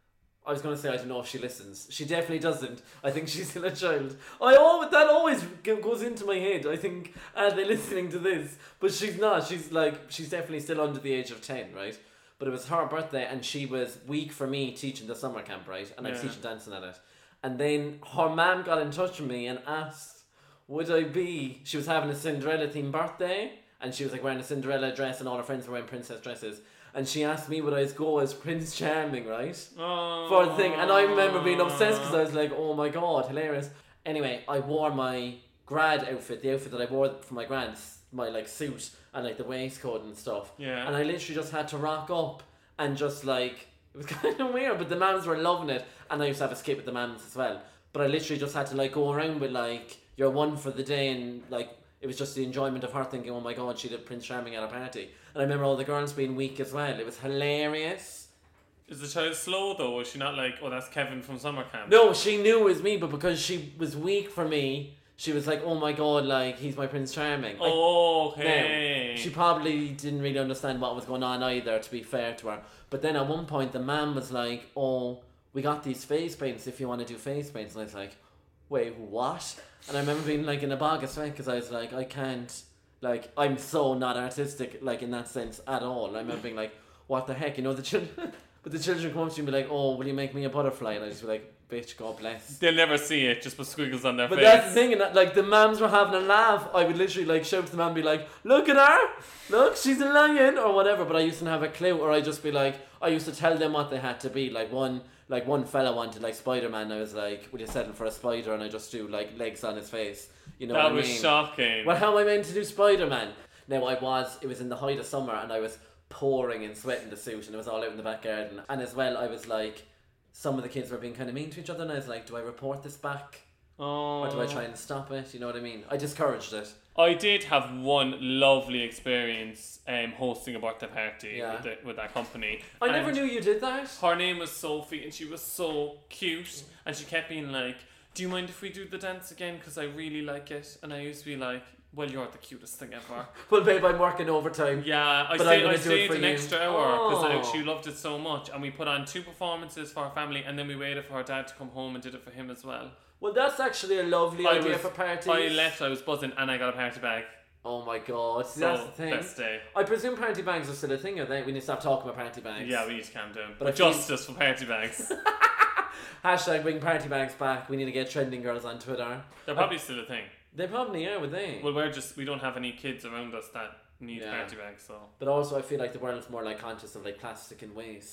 I was going to say I don't know if she listens. She definitely doesn't. I think she's still a child. I always, that always g- goes into my head. I think, are they listening to this? But she's not. She's like, she's definitely still under the age of ten, right? But it was her birthday and she was weak for me teaching the summer camp, right? And I was Yeah. teaching dancing at it. And then her mum got in touch with me and asked, would I be... She was having a Cinderella themed birthday and she was like wearing a Cinderella dress and all her friends were wearing princess dresses. And she asked me would I go as Prince Charming, right? Oh. For the thing. And I remember being obsessed because I was like, oh my god, hilarious. Anyway, I wore my grad outfit, the outfit that I wore for my grants, my like suit and like the waistcoat and stuff. Yeah. And I literally just had to rock up and just like, it was kind of weird, but the mums were loving it. And I used to have a skip with the mums as well. But I literally just had to like go around with like, you're one for the day, and like, it was just the enjoyment of her thinking, oh my god, she did Prince Charming at a party. And I remember all the girls being weak as well. It was hilarious. Is the child slow though? Was she not like, oh, that's Kevin from summer camp? No, she knew it was me, but because she was weak for me, she was like, oh my god, like, he's my Prince Charming. Like, Okay. now, she probably didn't really understand what was going on either, to be fair to her. But then at one point, the man was like, oh, we got these face paints if you want to do face paints. And I was like, wait, what? And I remember being like in a bog of sweat because I was like, I can't, like, I'm so not artistic, like, in that sense at all. And I remember being like, what the heck, you know, the children... But the children come up to you and be like, oh, will you make me a butterfly? And I just be like, bitch, God bless. They'll never see it, just put squiggles on their But face. that's the thing, and that, like, the mums were having a laugh. I would literally, like, shout to the man and be like, look at her! Look, she's a lion! Or whatever, but I used to have a clue. Or I'd just be like, I used to tell them what they had to be. Like, one like one fella wanted, like, Spider-Man. And I was like, will you settle for a spider? And I just do, like, legs on his face. You know that what I was mean? shocking. Well, how am I meant to do Spider-Man? Now, I was, it was in the height of summer, and I was pouring and sweating the suit, and it was all out in the back garden. And as well, I was like, some of the kids were being kind of mean to each other, and I was like, do I report this back? Oh. Or do I try and stop it? You know what I mean? I discouraged it. I did have one lovely experience um, hosting a birthday party Yeah. with, the, with that company. I And never knew you did that. Her name was Sophie, and she was so cute. And she kept being like, do you mind if we do the dance again? Because I really like it. And I used to be like, well, you're the cutest thing ever. Well, babe, I'm working overtime. Yeah, I But I'm stayed, gonna I do it stayed for an you. extra hour because Oh. she loved it so much. And we put on two performances for her family, and then we waited for her dad to come home and did it for him as well. Well, that's actually a lovely I idea was- for parties. I left, I was buzzing, and I got a party bag. Oh my god, See, So, that's the thing. best day. I presume party bags are still a thing, are they? We need to stop talking about party bags. Yeah, we need to calm down. But But I feel- justice for party bags. Hashtag bring party bags back. We need to get trending girls on Twitter. They're probably still a thing. They probably are, would they? Well, we're just, we don't have any kids around us that need Yeah. party bags, so. But also, I feel like the world's more like conscious of like plastic and waste.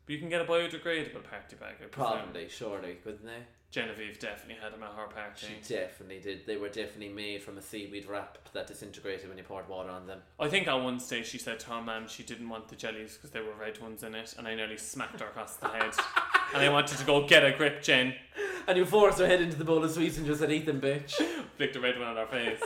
But you can get a biodegradable party bag, I presume. Probably, surely, couldn't they? Genevieve definitely had them at her party. She definitely did. They were definitely made from a seaweed wrap that disintegrated when you poured water on them. I think at one stage she said to her mum she didn't want the jellies because there were red ones in it, and I nearly smacked her across the head. And I wanted to go, get a grip, Jen. And you forced her head into the bowl of sweets and just said, eat them, bitch. Flicked a red one on her face.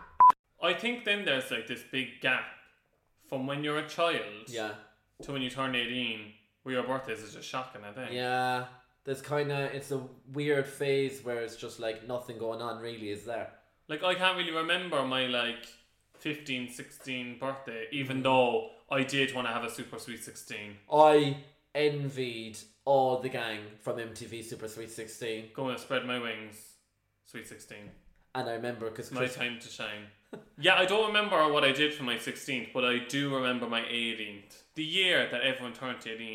I think then there's like this big gap from when you're a child yeah. to when you turn eighteen, where your birthdays is just shocking, I think. Yeah. There's kind of, it's a weird phase where it's just like nothing going on really is there. Like, I can't really remember my like fifteen, sixteen birthday, even though I did want to have a Super Sweet sixteen. I envied all the gang from M T V Super Sweet sixteen. Going to spread my wings, Sweet sixteen. And I remember because my time to shine. Yeah, I don't remember what I did for my sixteenth, but I do remember my eighteenth. The year that everyone turned eighteen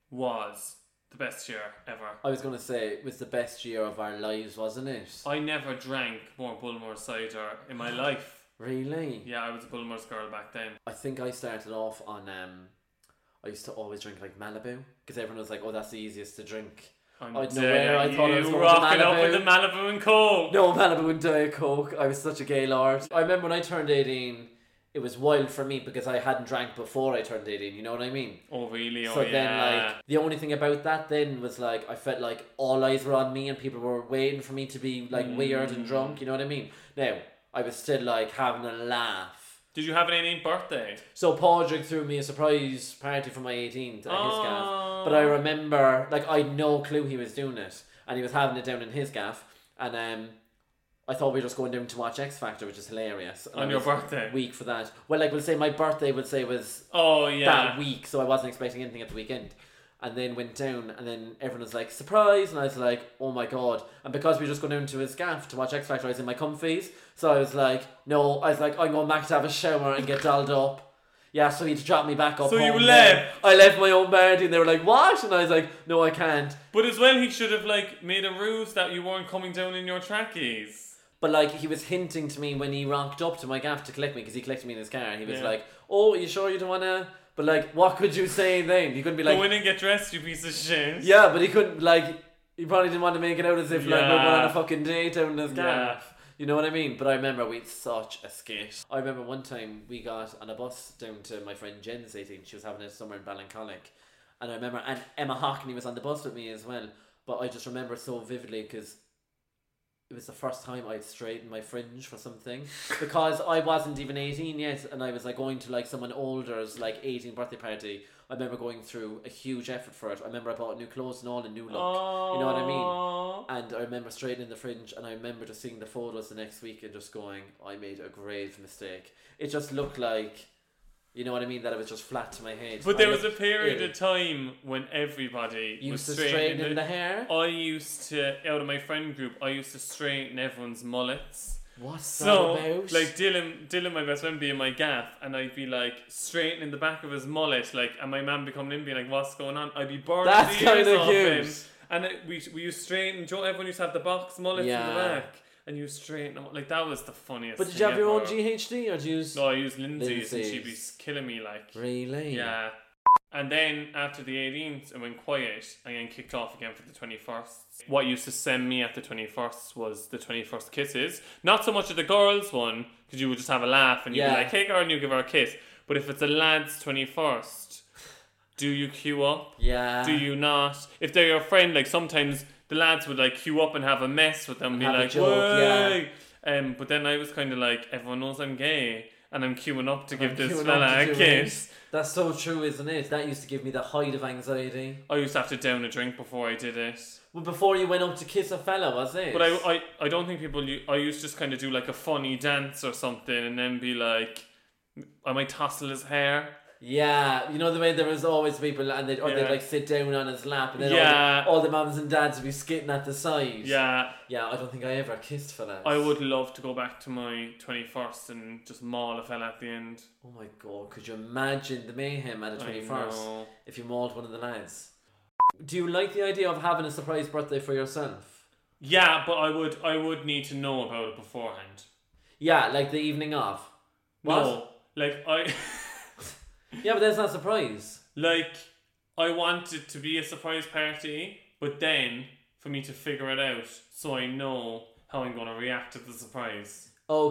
was the best year ever. I was going to say, it was the best year of our lives, wasn't it? I never drank more Bulmore cider in my life. Really? Yeah, I was a Bulmore's girl back then. I think I started off on, um, I used to always drink like Malibu, because everyone was like, oh, that's the easiest to drink. I'm I don't know where I thought I was going to rocking Malibu. up with the Malibu and Coke. No, Malibu and Diet Coke. I was such a gay lord. I remember when I turned eighteen, it was wild for me because I hadn't drank before I turned eighteen, you know what I mean? Oh really? Oh so yeah. then like, the only thing about that then was like, I felt like all eyes were on me and people were waiting for me to be like mm. weird and drunk, you know what I mean? Now, I was still like having a laugh. Did you have an eighteenth birthday? So Padraig threw me a surprise party for my eighteenth at oh. his gaff. But I remember, like, I had no clue he was doing it. And he was having it down in his gaff. And um, I thought we were just going down to watch X Factor, which is hilarious. And on your birthday? Week for that. Well, like, we'll say my birthday, would say, was oh, yeah. that week. So I wasn't expecting anything at the weekend. And then went down, and then everyone was like, surprise! And I was like, oh my god. And because we just go down to his gaff to watch X Factor, I was in my comfies. So I was like, no, I was like, I'm going back to have a shower and get dolled up. Yeah, so he dropped me back up. So you left? There. I left my own party, and they were like, what? And I was like, no, I can't. But as well, he should have like made a ruse that you weren't coming down in your trackies. But like, he was hinting to me when he rocked up to my gaff to collect me, because he collected me in his car. He was yeah. like, oh, are you sure you don't want to... But like, what could you say then? You couldn't be like... Go in and get dressed, you piece of shit. Yeah, but he couldn't, like... He probably didn't want to make it out as if, yeah. like, we're going on a fucking date down in his car. Yeah. You know what I mean? But I remember we had such a skit. I remember one time we got on a bus down to my friend Jen's eighteenth. She was having it somewhere in Ballincollig. And I remember... And Emma Hockney was on the bus with me as well. But I just remember so vividly because... It was the first time I'd straightened my fringe for something, because I wasn't even eighteen yet, and I was like going to like someone older's like eighteenth birthday party. I remember going through a huge effort for it. I remember I bought new clothes and all, a new look. Aww. You know what I mean? And I remember straightening the fringe, and I remember just seeing the photos the next week and just going, I made a grave mistake. It just looked like, you know what I mean, that it was just flat to my head. But there I was a looked period ill. of time when everybody used was to straighten the, the hair. I used to, out of my friend group, I used to straighten everyone's mullets. What's so, that about? like Dylan, Dylan, my best friend, being my gaff, and I'd be like straightening the back of his mullet, like, and my man be coming in, being like, "What's going on?" I'd be burning That's the ears kinda off cute. him, and it, we we used to straighten. Joe, everyone used to have the box mullets Yeah. in the back, and you straighten them. Like that was the funniest. But did thing you have your own ever. G H D, or did you use... No, I used Lindsay's, and she'd be Lindsay's. killing me like. Really? Yeah. And then after the eighteenth, it went quiet. I then kicked off again for the twenty-first. What used to send me at the twenty-first was the twenty-first kisses. Not so much of the girls one, because you would just have a laugh and you'd Yeah. be like, hey girl, and you give her a kiss. But if it's a lad's twenty-first, do you queue up? Yeah. Do you not? If they're your friend, like sometimes the lads would like queue up and have a mess with them and be Have a like, joke, "Way!" Um, but then I was kind of like, everyone knows I'm gay. And I'm queuing up to give I'm this queuing fella up to a do kiss. it. That's so true, isn't it? That used to give me the height of anxiety. I used to have to down a drink before I did it. Well, before you went up to kiss a fella, was it? But I, I, I don't think people... I used to just kind of do like a funny dance or something and then be like... I might tousle his hair. Yeah, you know the way there was always people and they'd, or Yeah. they'd like sit down on his lap and then Yeah. all, the, all the mums and dads would be skitting at the side. Yeah. Yeah, I don't think I ever kissed fellas. I would love to go back to my twenty-first and just maul a fella at the end. Oh my god, could you imagine the mayhem at a twenty-first know. if you mauled one of the lads? Do you like the idea of having a surprise birthday for yourself? Yeah, but I would I would need to know about it beforehand. Yeah, like the evening of. What? No, like I... Yeah, but that's not a surprise. Like, I want it to be a surprise party, but then for me to figure it out so I know how I'm going to react to the surprise.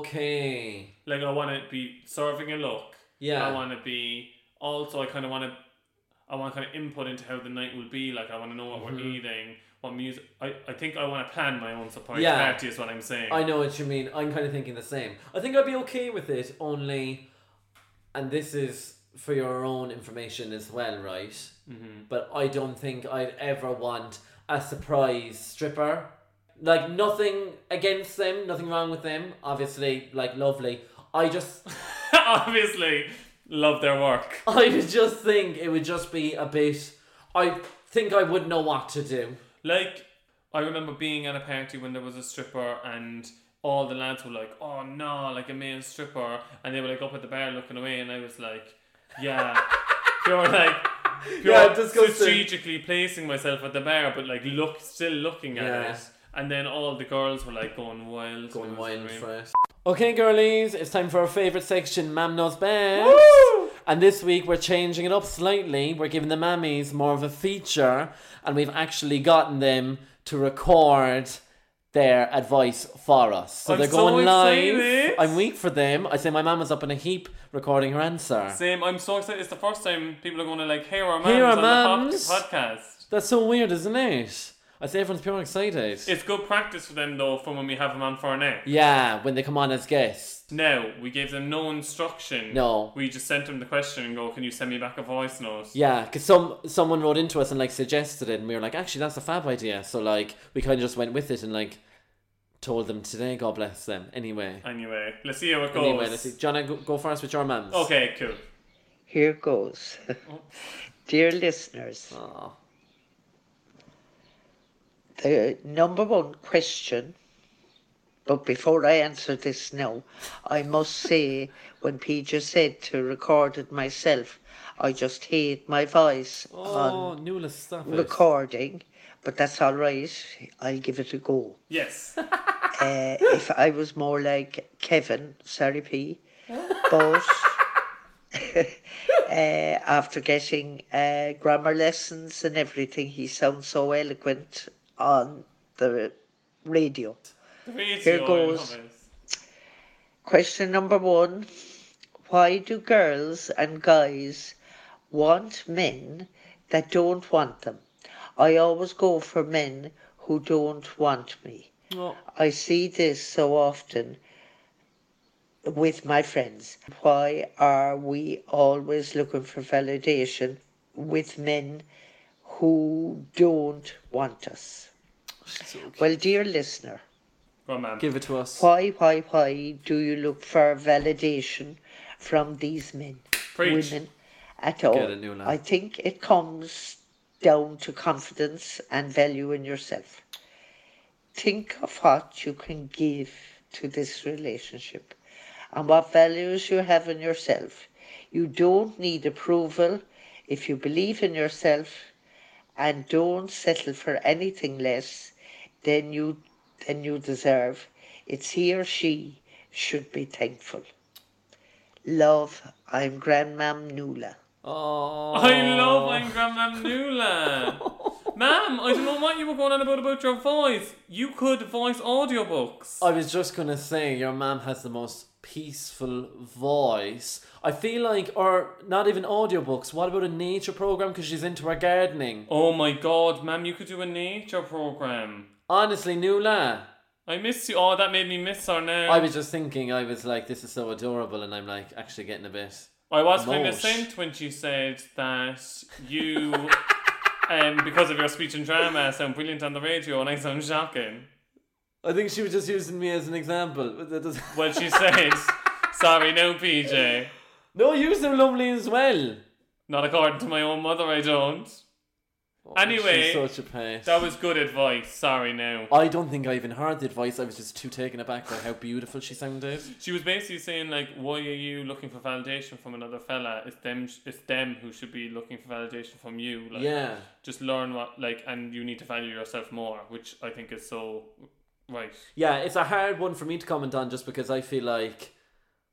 Okay. Like, I want to be serving a look. Yeah. I want to be... Also, I kind of want to... I want kind of input into how the night will be. Like, I want to know what mm-hmm. we're eating, what music... I, I think I want to plan my own surprise yeah. party is what I'm saying. I know what you mean. I'm kind of thinking the same. I think I'd be okay with it, only... And this is for your own information as well, right? Mm-hmm. But I don't think I'd ever want a surprise stripper. Like, nothing against them, nothing wrong with them. Obviously, like, lovely. I just... Obviously, love their work. I would just think it would just be a bit... I think I wouldn't know what to do. Like, I remember being at a party when there was a stripper and all the lads were like, oh no, like a male stripper. And they were like up at the bar looking away and I was like, yeah. You're like... Yeah, disgusting. Strategically placing myself at the bar, but like look, still looking at yeah. it. And then all the girls were like going wild. Going wild for it. Okay, girlies, it's time for our favourite section, Mam Knows Best. Woo! And this week we're changing it up slightly. We're giving the mammies more of a feature, and we've actually gotten them to record their advice for us. So I'm they're going so live. Excited. I'm weak for them. I say my mum was up in a heap recording her answer. Same. I'm so excited. It's the first time people are going to like hear our mums hear our on mums. the pod- podcast. That's so weird, isn't it? I say everyone's pure excited. It's good practice for them though, for when we have them on for our next. Yeah, when they come on as guests. No, we gave them no instruction. No. We just sent them the question and go, can you send me back a voice note? Yeah, because some, someone wrote into us and like suggested it, and we were like, actually that's a fab idea. So like, we kind of just went with it and like, told them today, God bless them. Anyway. Anyway, let's see how it goes. Anyway, let's see. John, go, go first with your mums. Okay, cool. Here goes. Dear listeners, Aww. The number one question, but before I answer this now, I must say, when P J said to record it myself, I just hate my voice oh, on Nuala, stop it. recording, but that's all right. I'll give it a go. Yes. uh, if I was more like Kevin, sorry P, but uh, after getting uh, grammar lessons and everything, he sounds so eloquent on the radio. The radio. Here goes. Question number one. Why do girls and guys want men that don't want them? I always go for men who don't want me. Oh. I see this so often with my friends. Why are we always looking for validation with men who don't want us? So well, dear listener, Go on, man. give it to us. why, why, why do you look for validation from these men, Preach. women at all? Get it, Nuala. I think it comes down to confidence and value in yourself. Think of what you can give to this relationship and what values you have in yourself. You don't need approval if you believe in yourself, and don't settle for anything less than you than you deserve. It's he or she should be thankful. Love, I'm Grandmam Nuala. Oh, I love I'm Grandmam Nuala. Ma'am, I don't know what you were going on about about your voice. You could voice audiobooks. I was just gonna say your mum has the most peaceful voice. I feel like, or not even audiobooks. What about a nature program? Because she's into her gardening. Oh my God, ma'am, you could do a nature program. Honestly, Nuala, I miss you. Oh, that made me miss her now. I was just thinking. I was like, this is so adorable, and I'm like actually getting a bit. I was kind of Emosh. sent when she said that you, um, because of your speech and drama, sound brilliant on the radio, and I sound shocking. I think she was just using me as an example. But that doesn't... Well, she said, sorry, no, P J. No, you sound lovely as well. Not according to my own mother, I don't. Oh, Anyway, she's such a pet. That was good advice. Sorry now. I don't think I even heard the advice. I was just too taken aback by how beautiful she sounded. She was basically saying like, why are you looking for validation from another fella? It's them. It's them who should be looking for validation from you. Like, Yeah. Just learn what like, and you need to value yourself more, which I think is so right. Yeah, it's a hard one for me to comment on just because I feel like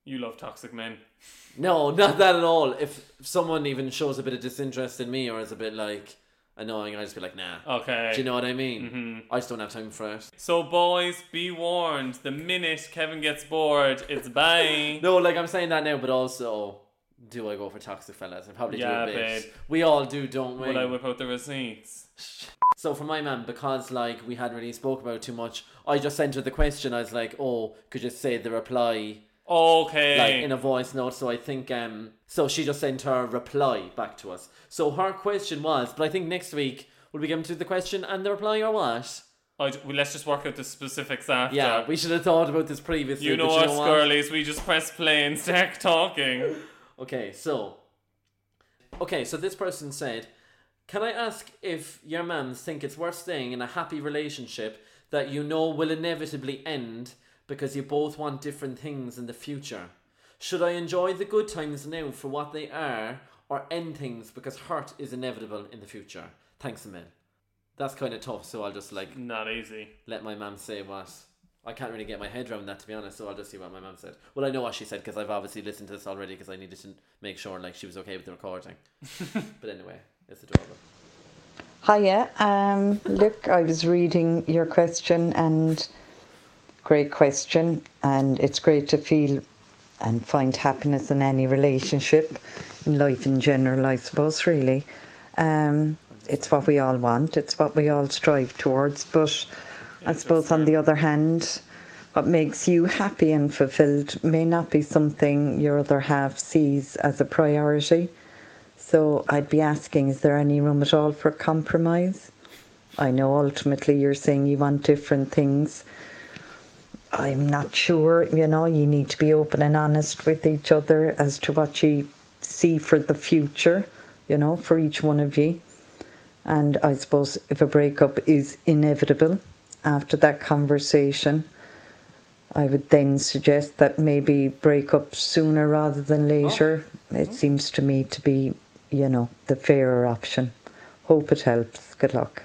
You love toxic men. No, not that at all. If someone even shows a bit of disinterest in me or is a bit like annoying, I just be like, nah. Okay. Do you know what I mean? Mm-hmm. I just don't have time for it. So boys, be warned. The minute Kevin gets bored, it's bye. No, like I'm saying that now, but also, do I go for toxic fellas? I probably Yeah, do a bit. babe. We all do, don't we? Will I whip out the receipts? So for my man, because like we hadn't really spoke about it too much, I just sent her the question. I was like, oh, could you say the reply Okay. like in a voice note? So I think um so she just sent her reply back to us. So her question was, but I think next week will we get into the question and the reply or what? I, well, let's just work out the specifics after. Yeah, we should have thought about this previously. You know but us, you know what? girlies. We just press play and start talking. Okay, so okay, so this person said, can I ask if your mams think it's worth staying in a happy relationship that you know will inevitably end because you both want different things in the future? Should I enjoy the good times now for what they are or end things because hurt is inevitable in the future? Thanks a mil. That's kind of tough, so I'll just like Not easy. let my mum say what. I can't really get my head around that, to be honest, so I'll just see what my mum said. Well, I know what she said because I've obviously listened to this already because I needed to make sure like she was okay with the recording. But anyway, it's adorable. Hiya. Um, look, I was reading your question and great question, and it's great to feel and find happiness in any relationship, in life in general, I suppose, really. Um, it's what we all want, it's what we all strive towards, but I suppose on the other hand, what makes you happy and fulfilled may not be something your other half sees as a priority. So I'd be asking, is there any room at all for compromise? I know ultimately you're saying you want different things. I'm not sure, you know, you need to be open and honest with each other as to what you see for the future, you know, for each one of you. And I suppose if a breakup is inevitable after that conversation, I would then suggest that maybe break up sooner rather than later. Oh. It seems to me to be, you know, the fairer option. Hope it helps. Good luck.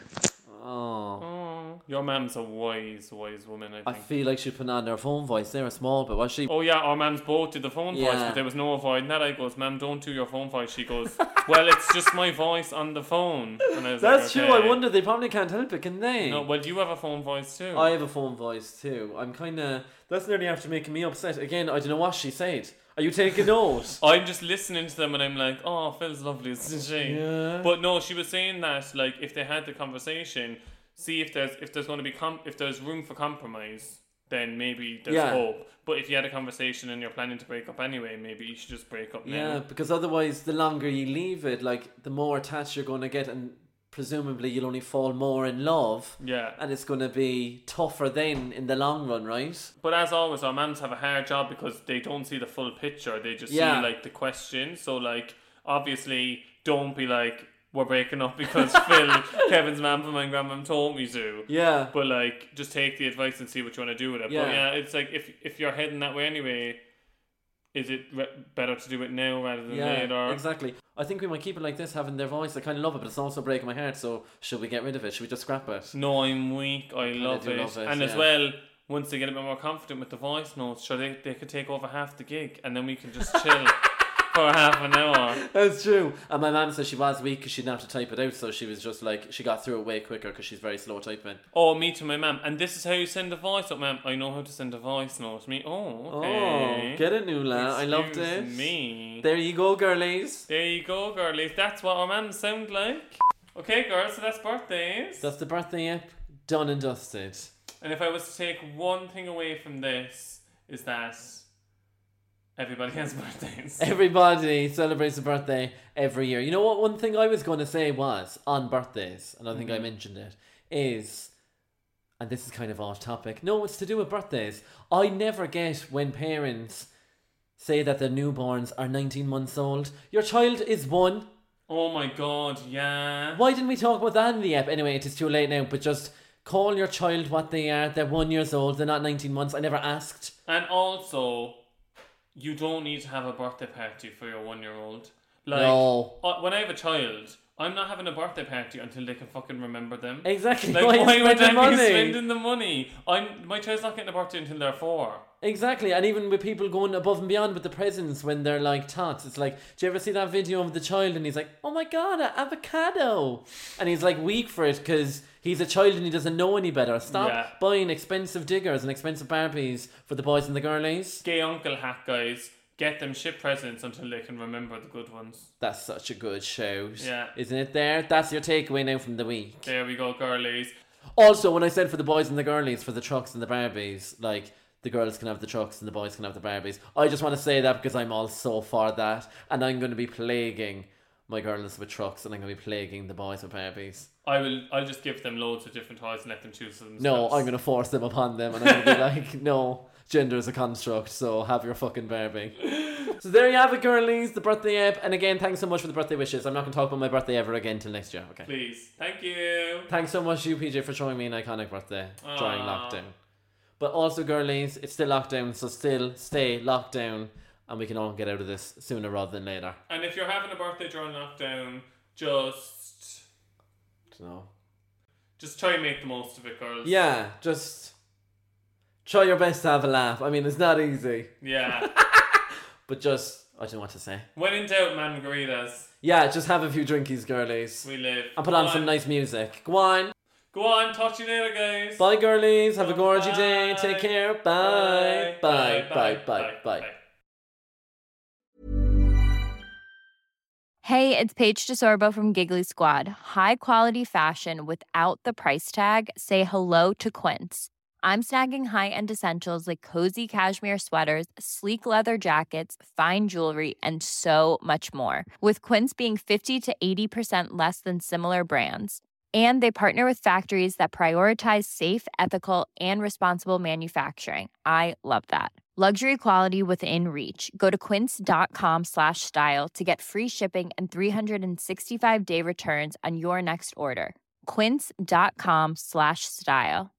Oh. Oh, your mum's a wise, wise woman, I think. I feel like she put on her phone voice there, a small bit, was she? Oh yeah, our mums both did the phone Yeah. voice, but there was no avoiding that. I goes, Mum, don't do your phone voice. She goes, well, it's just my voice on the phone. And I was That's like, true, okay. I wonder, they probably can't help it, can they? No, well, do you have a phone voice too? I have a phone voice too. I'm kind of... That's nearly after making me upset. Again, I don't know what she said. Are you taking note? I'm just listening to them and I'm like, oh, Phil's lovely, isn't she? Yeah. But no, she was saying that, like, if they had the conversation, see if there's if there's going to be com- if there's room for compromise, then maybe there's Yeah. hope. But if you had a conversation and you're planning to break up anyway, maybe you should just break up now. Yeah, because otherwise, the longer you leave it, like, the more attached you're going to get, and presumably you'll only fall more in love. Yeah. And it's going to be tougher then in the long run, right? But as always, our mums have a hard job because they don't see the full picture. They just Yeah. see, like, the question. So, like, obviously, don't be like, we're breaking up because Phil, Kevin's mum and my grandmum told me to. Yeah. But, like, just take the advice and see what you want to do with it. Yeah. But, yeah, it's like, if if you're heading that way anyway, is it re- better to do it now rather than Yeah, later? exactly. I think we might keep it like this, having their voice. I kind of love it, but it's also breaking my heart, so should we get rid of it? Should we just scrap it? No, I'm weak. I love do it. love it, And as yeah. well, once they get a bit more confident with the voice notes, sure, they, they could take over half the gig and then we can just chill for half an hour. That's true. And my mum said she was weak because she didn't have to type it out, so she was just like, she got through it way quicker because she's very slow typing. Oh, me to my mum. And this is how you send a voice note, ma'am. I know how to send a voice note. Me, oh, okay. Oh, get it, Nuala. I loved Excuse it. me. There you go, girlies. There you go, girlies. That's what our mums sound like. Okay, girls, so that's birthdays. That's the birthday app done and dusted. And if I was to take one thing away from this, is that everybody has birthdays. Everybody celebrates a birthday every year. You know what? One thing I was going to say was, on birthdays, and I think Mm-hmm. I mentioned it, is, and this is kind of off topic, no, it's to do with birthdays. I never get when parents say that their newborns are nineteen months old. Your child is one. Oh my god, yeah. Why didn't we talk about that in the app? Anyway, it is too late now, but just call your child what they are. They're one years old. They're not nineteen months. I never asked. And also, you don't need to have a birthday party for your one-year-old. Like, No. uh, when I have a child, I'm not having a birthday party until they can fucking remember them. Exactly. Like, why, why would I money? be spending the money? I'm my child's not getting a birthday until they're four. Exactly, and even with people going above and beyond with the presents when they're like tots, it's like, do you ever see that video of the child and he's like, oh my god, an avocado, and he's like weak for it because he's a child and he doesn't know any better. Stop Yeah. buying expensive diggers and expensive Barbies for the boys and the girlies. Gay uncle hack, guys. Get them shit presents until they can remember the good ones. That's such a good shout. Yeah. Isn't it there? That's your takeaway now from the week. There we go, girlies. Also, when I said for the boys and the girlies, for the trucks and the Barbies, like, the girls can have the trucks and the boys can have the Barbies. I just want to say that because I'm all so for that. And I'm going to be plaguing my girls with trucks and I'm going to be plaguing the boys with Barbies. I will, I'll just give them loads of different toys and let them choose them. No, I'm going to force them upon them and I'm going to be like, no, gender is a construct, so have your fucking Barbie. So there you have it, girlies, the birthday app. And again, thanks so much for the birthday wishes. I'm not going to talk about my birthday ever again till next year, okay? Please. Thank you. Thanks so much, you, P J, for showing me an iconic birthday during Aww. lockdown. But also, girlies, it's still lockdown, so still stay locked down and we can all get out of this sooner rather than later. And if you're having a birthday during lockdown, just... I don't know. Just try and make the most of it, girls. Yeah, just try your best to have a laugh. I mean, it's not easy. Yeah. But just, I don't know what to say. When in doubt, man, margaritas. Yeah, just have a few drinkies, girlies. We live. And put Go on, some nice music. Go on. Go on, talk to you later, guys. Bye, girlies. Have a gorgy Bye. day. Take care. Bye. Bye. Bye. Bye. Bye. Bye. Hey, it's Paige DeSorbo from Giggly Squad. High quality fashion without the price tag. Say hello to Quince. I'm snagging high-end essentials like cozy cashmere sweaters, sleek leather jackets, fine jewelry, and so much more. With Quince being fifty to eighty percent less than similar brands. And they partner with factories that prioritize safe, ethical, and responsible manufacturing. I love that. Luxury quality within reach. Go to quince.com slash style to get free shipping and three sixty-five day returns on your next order. Quince.com slash style.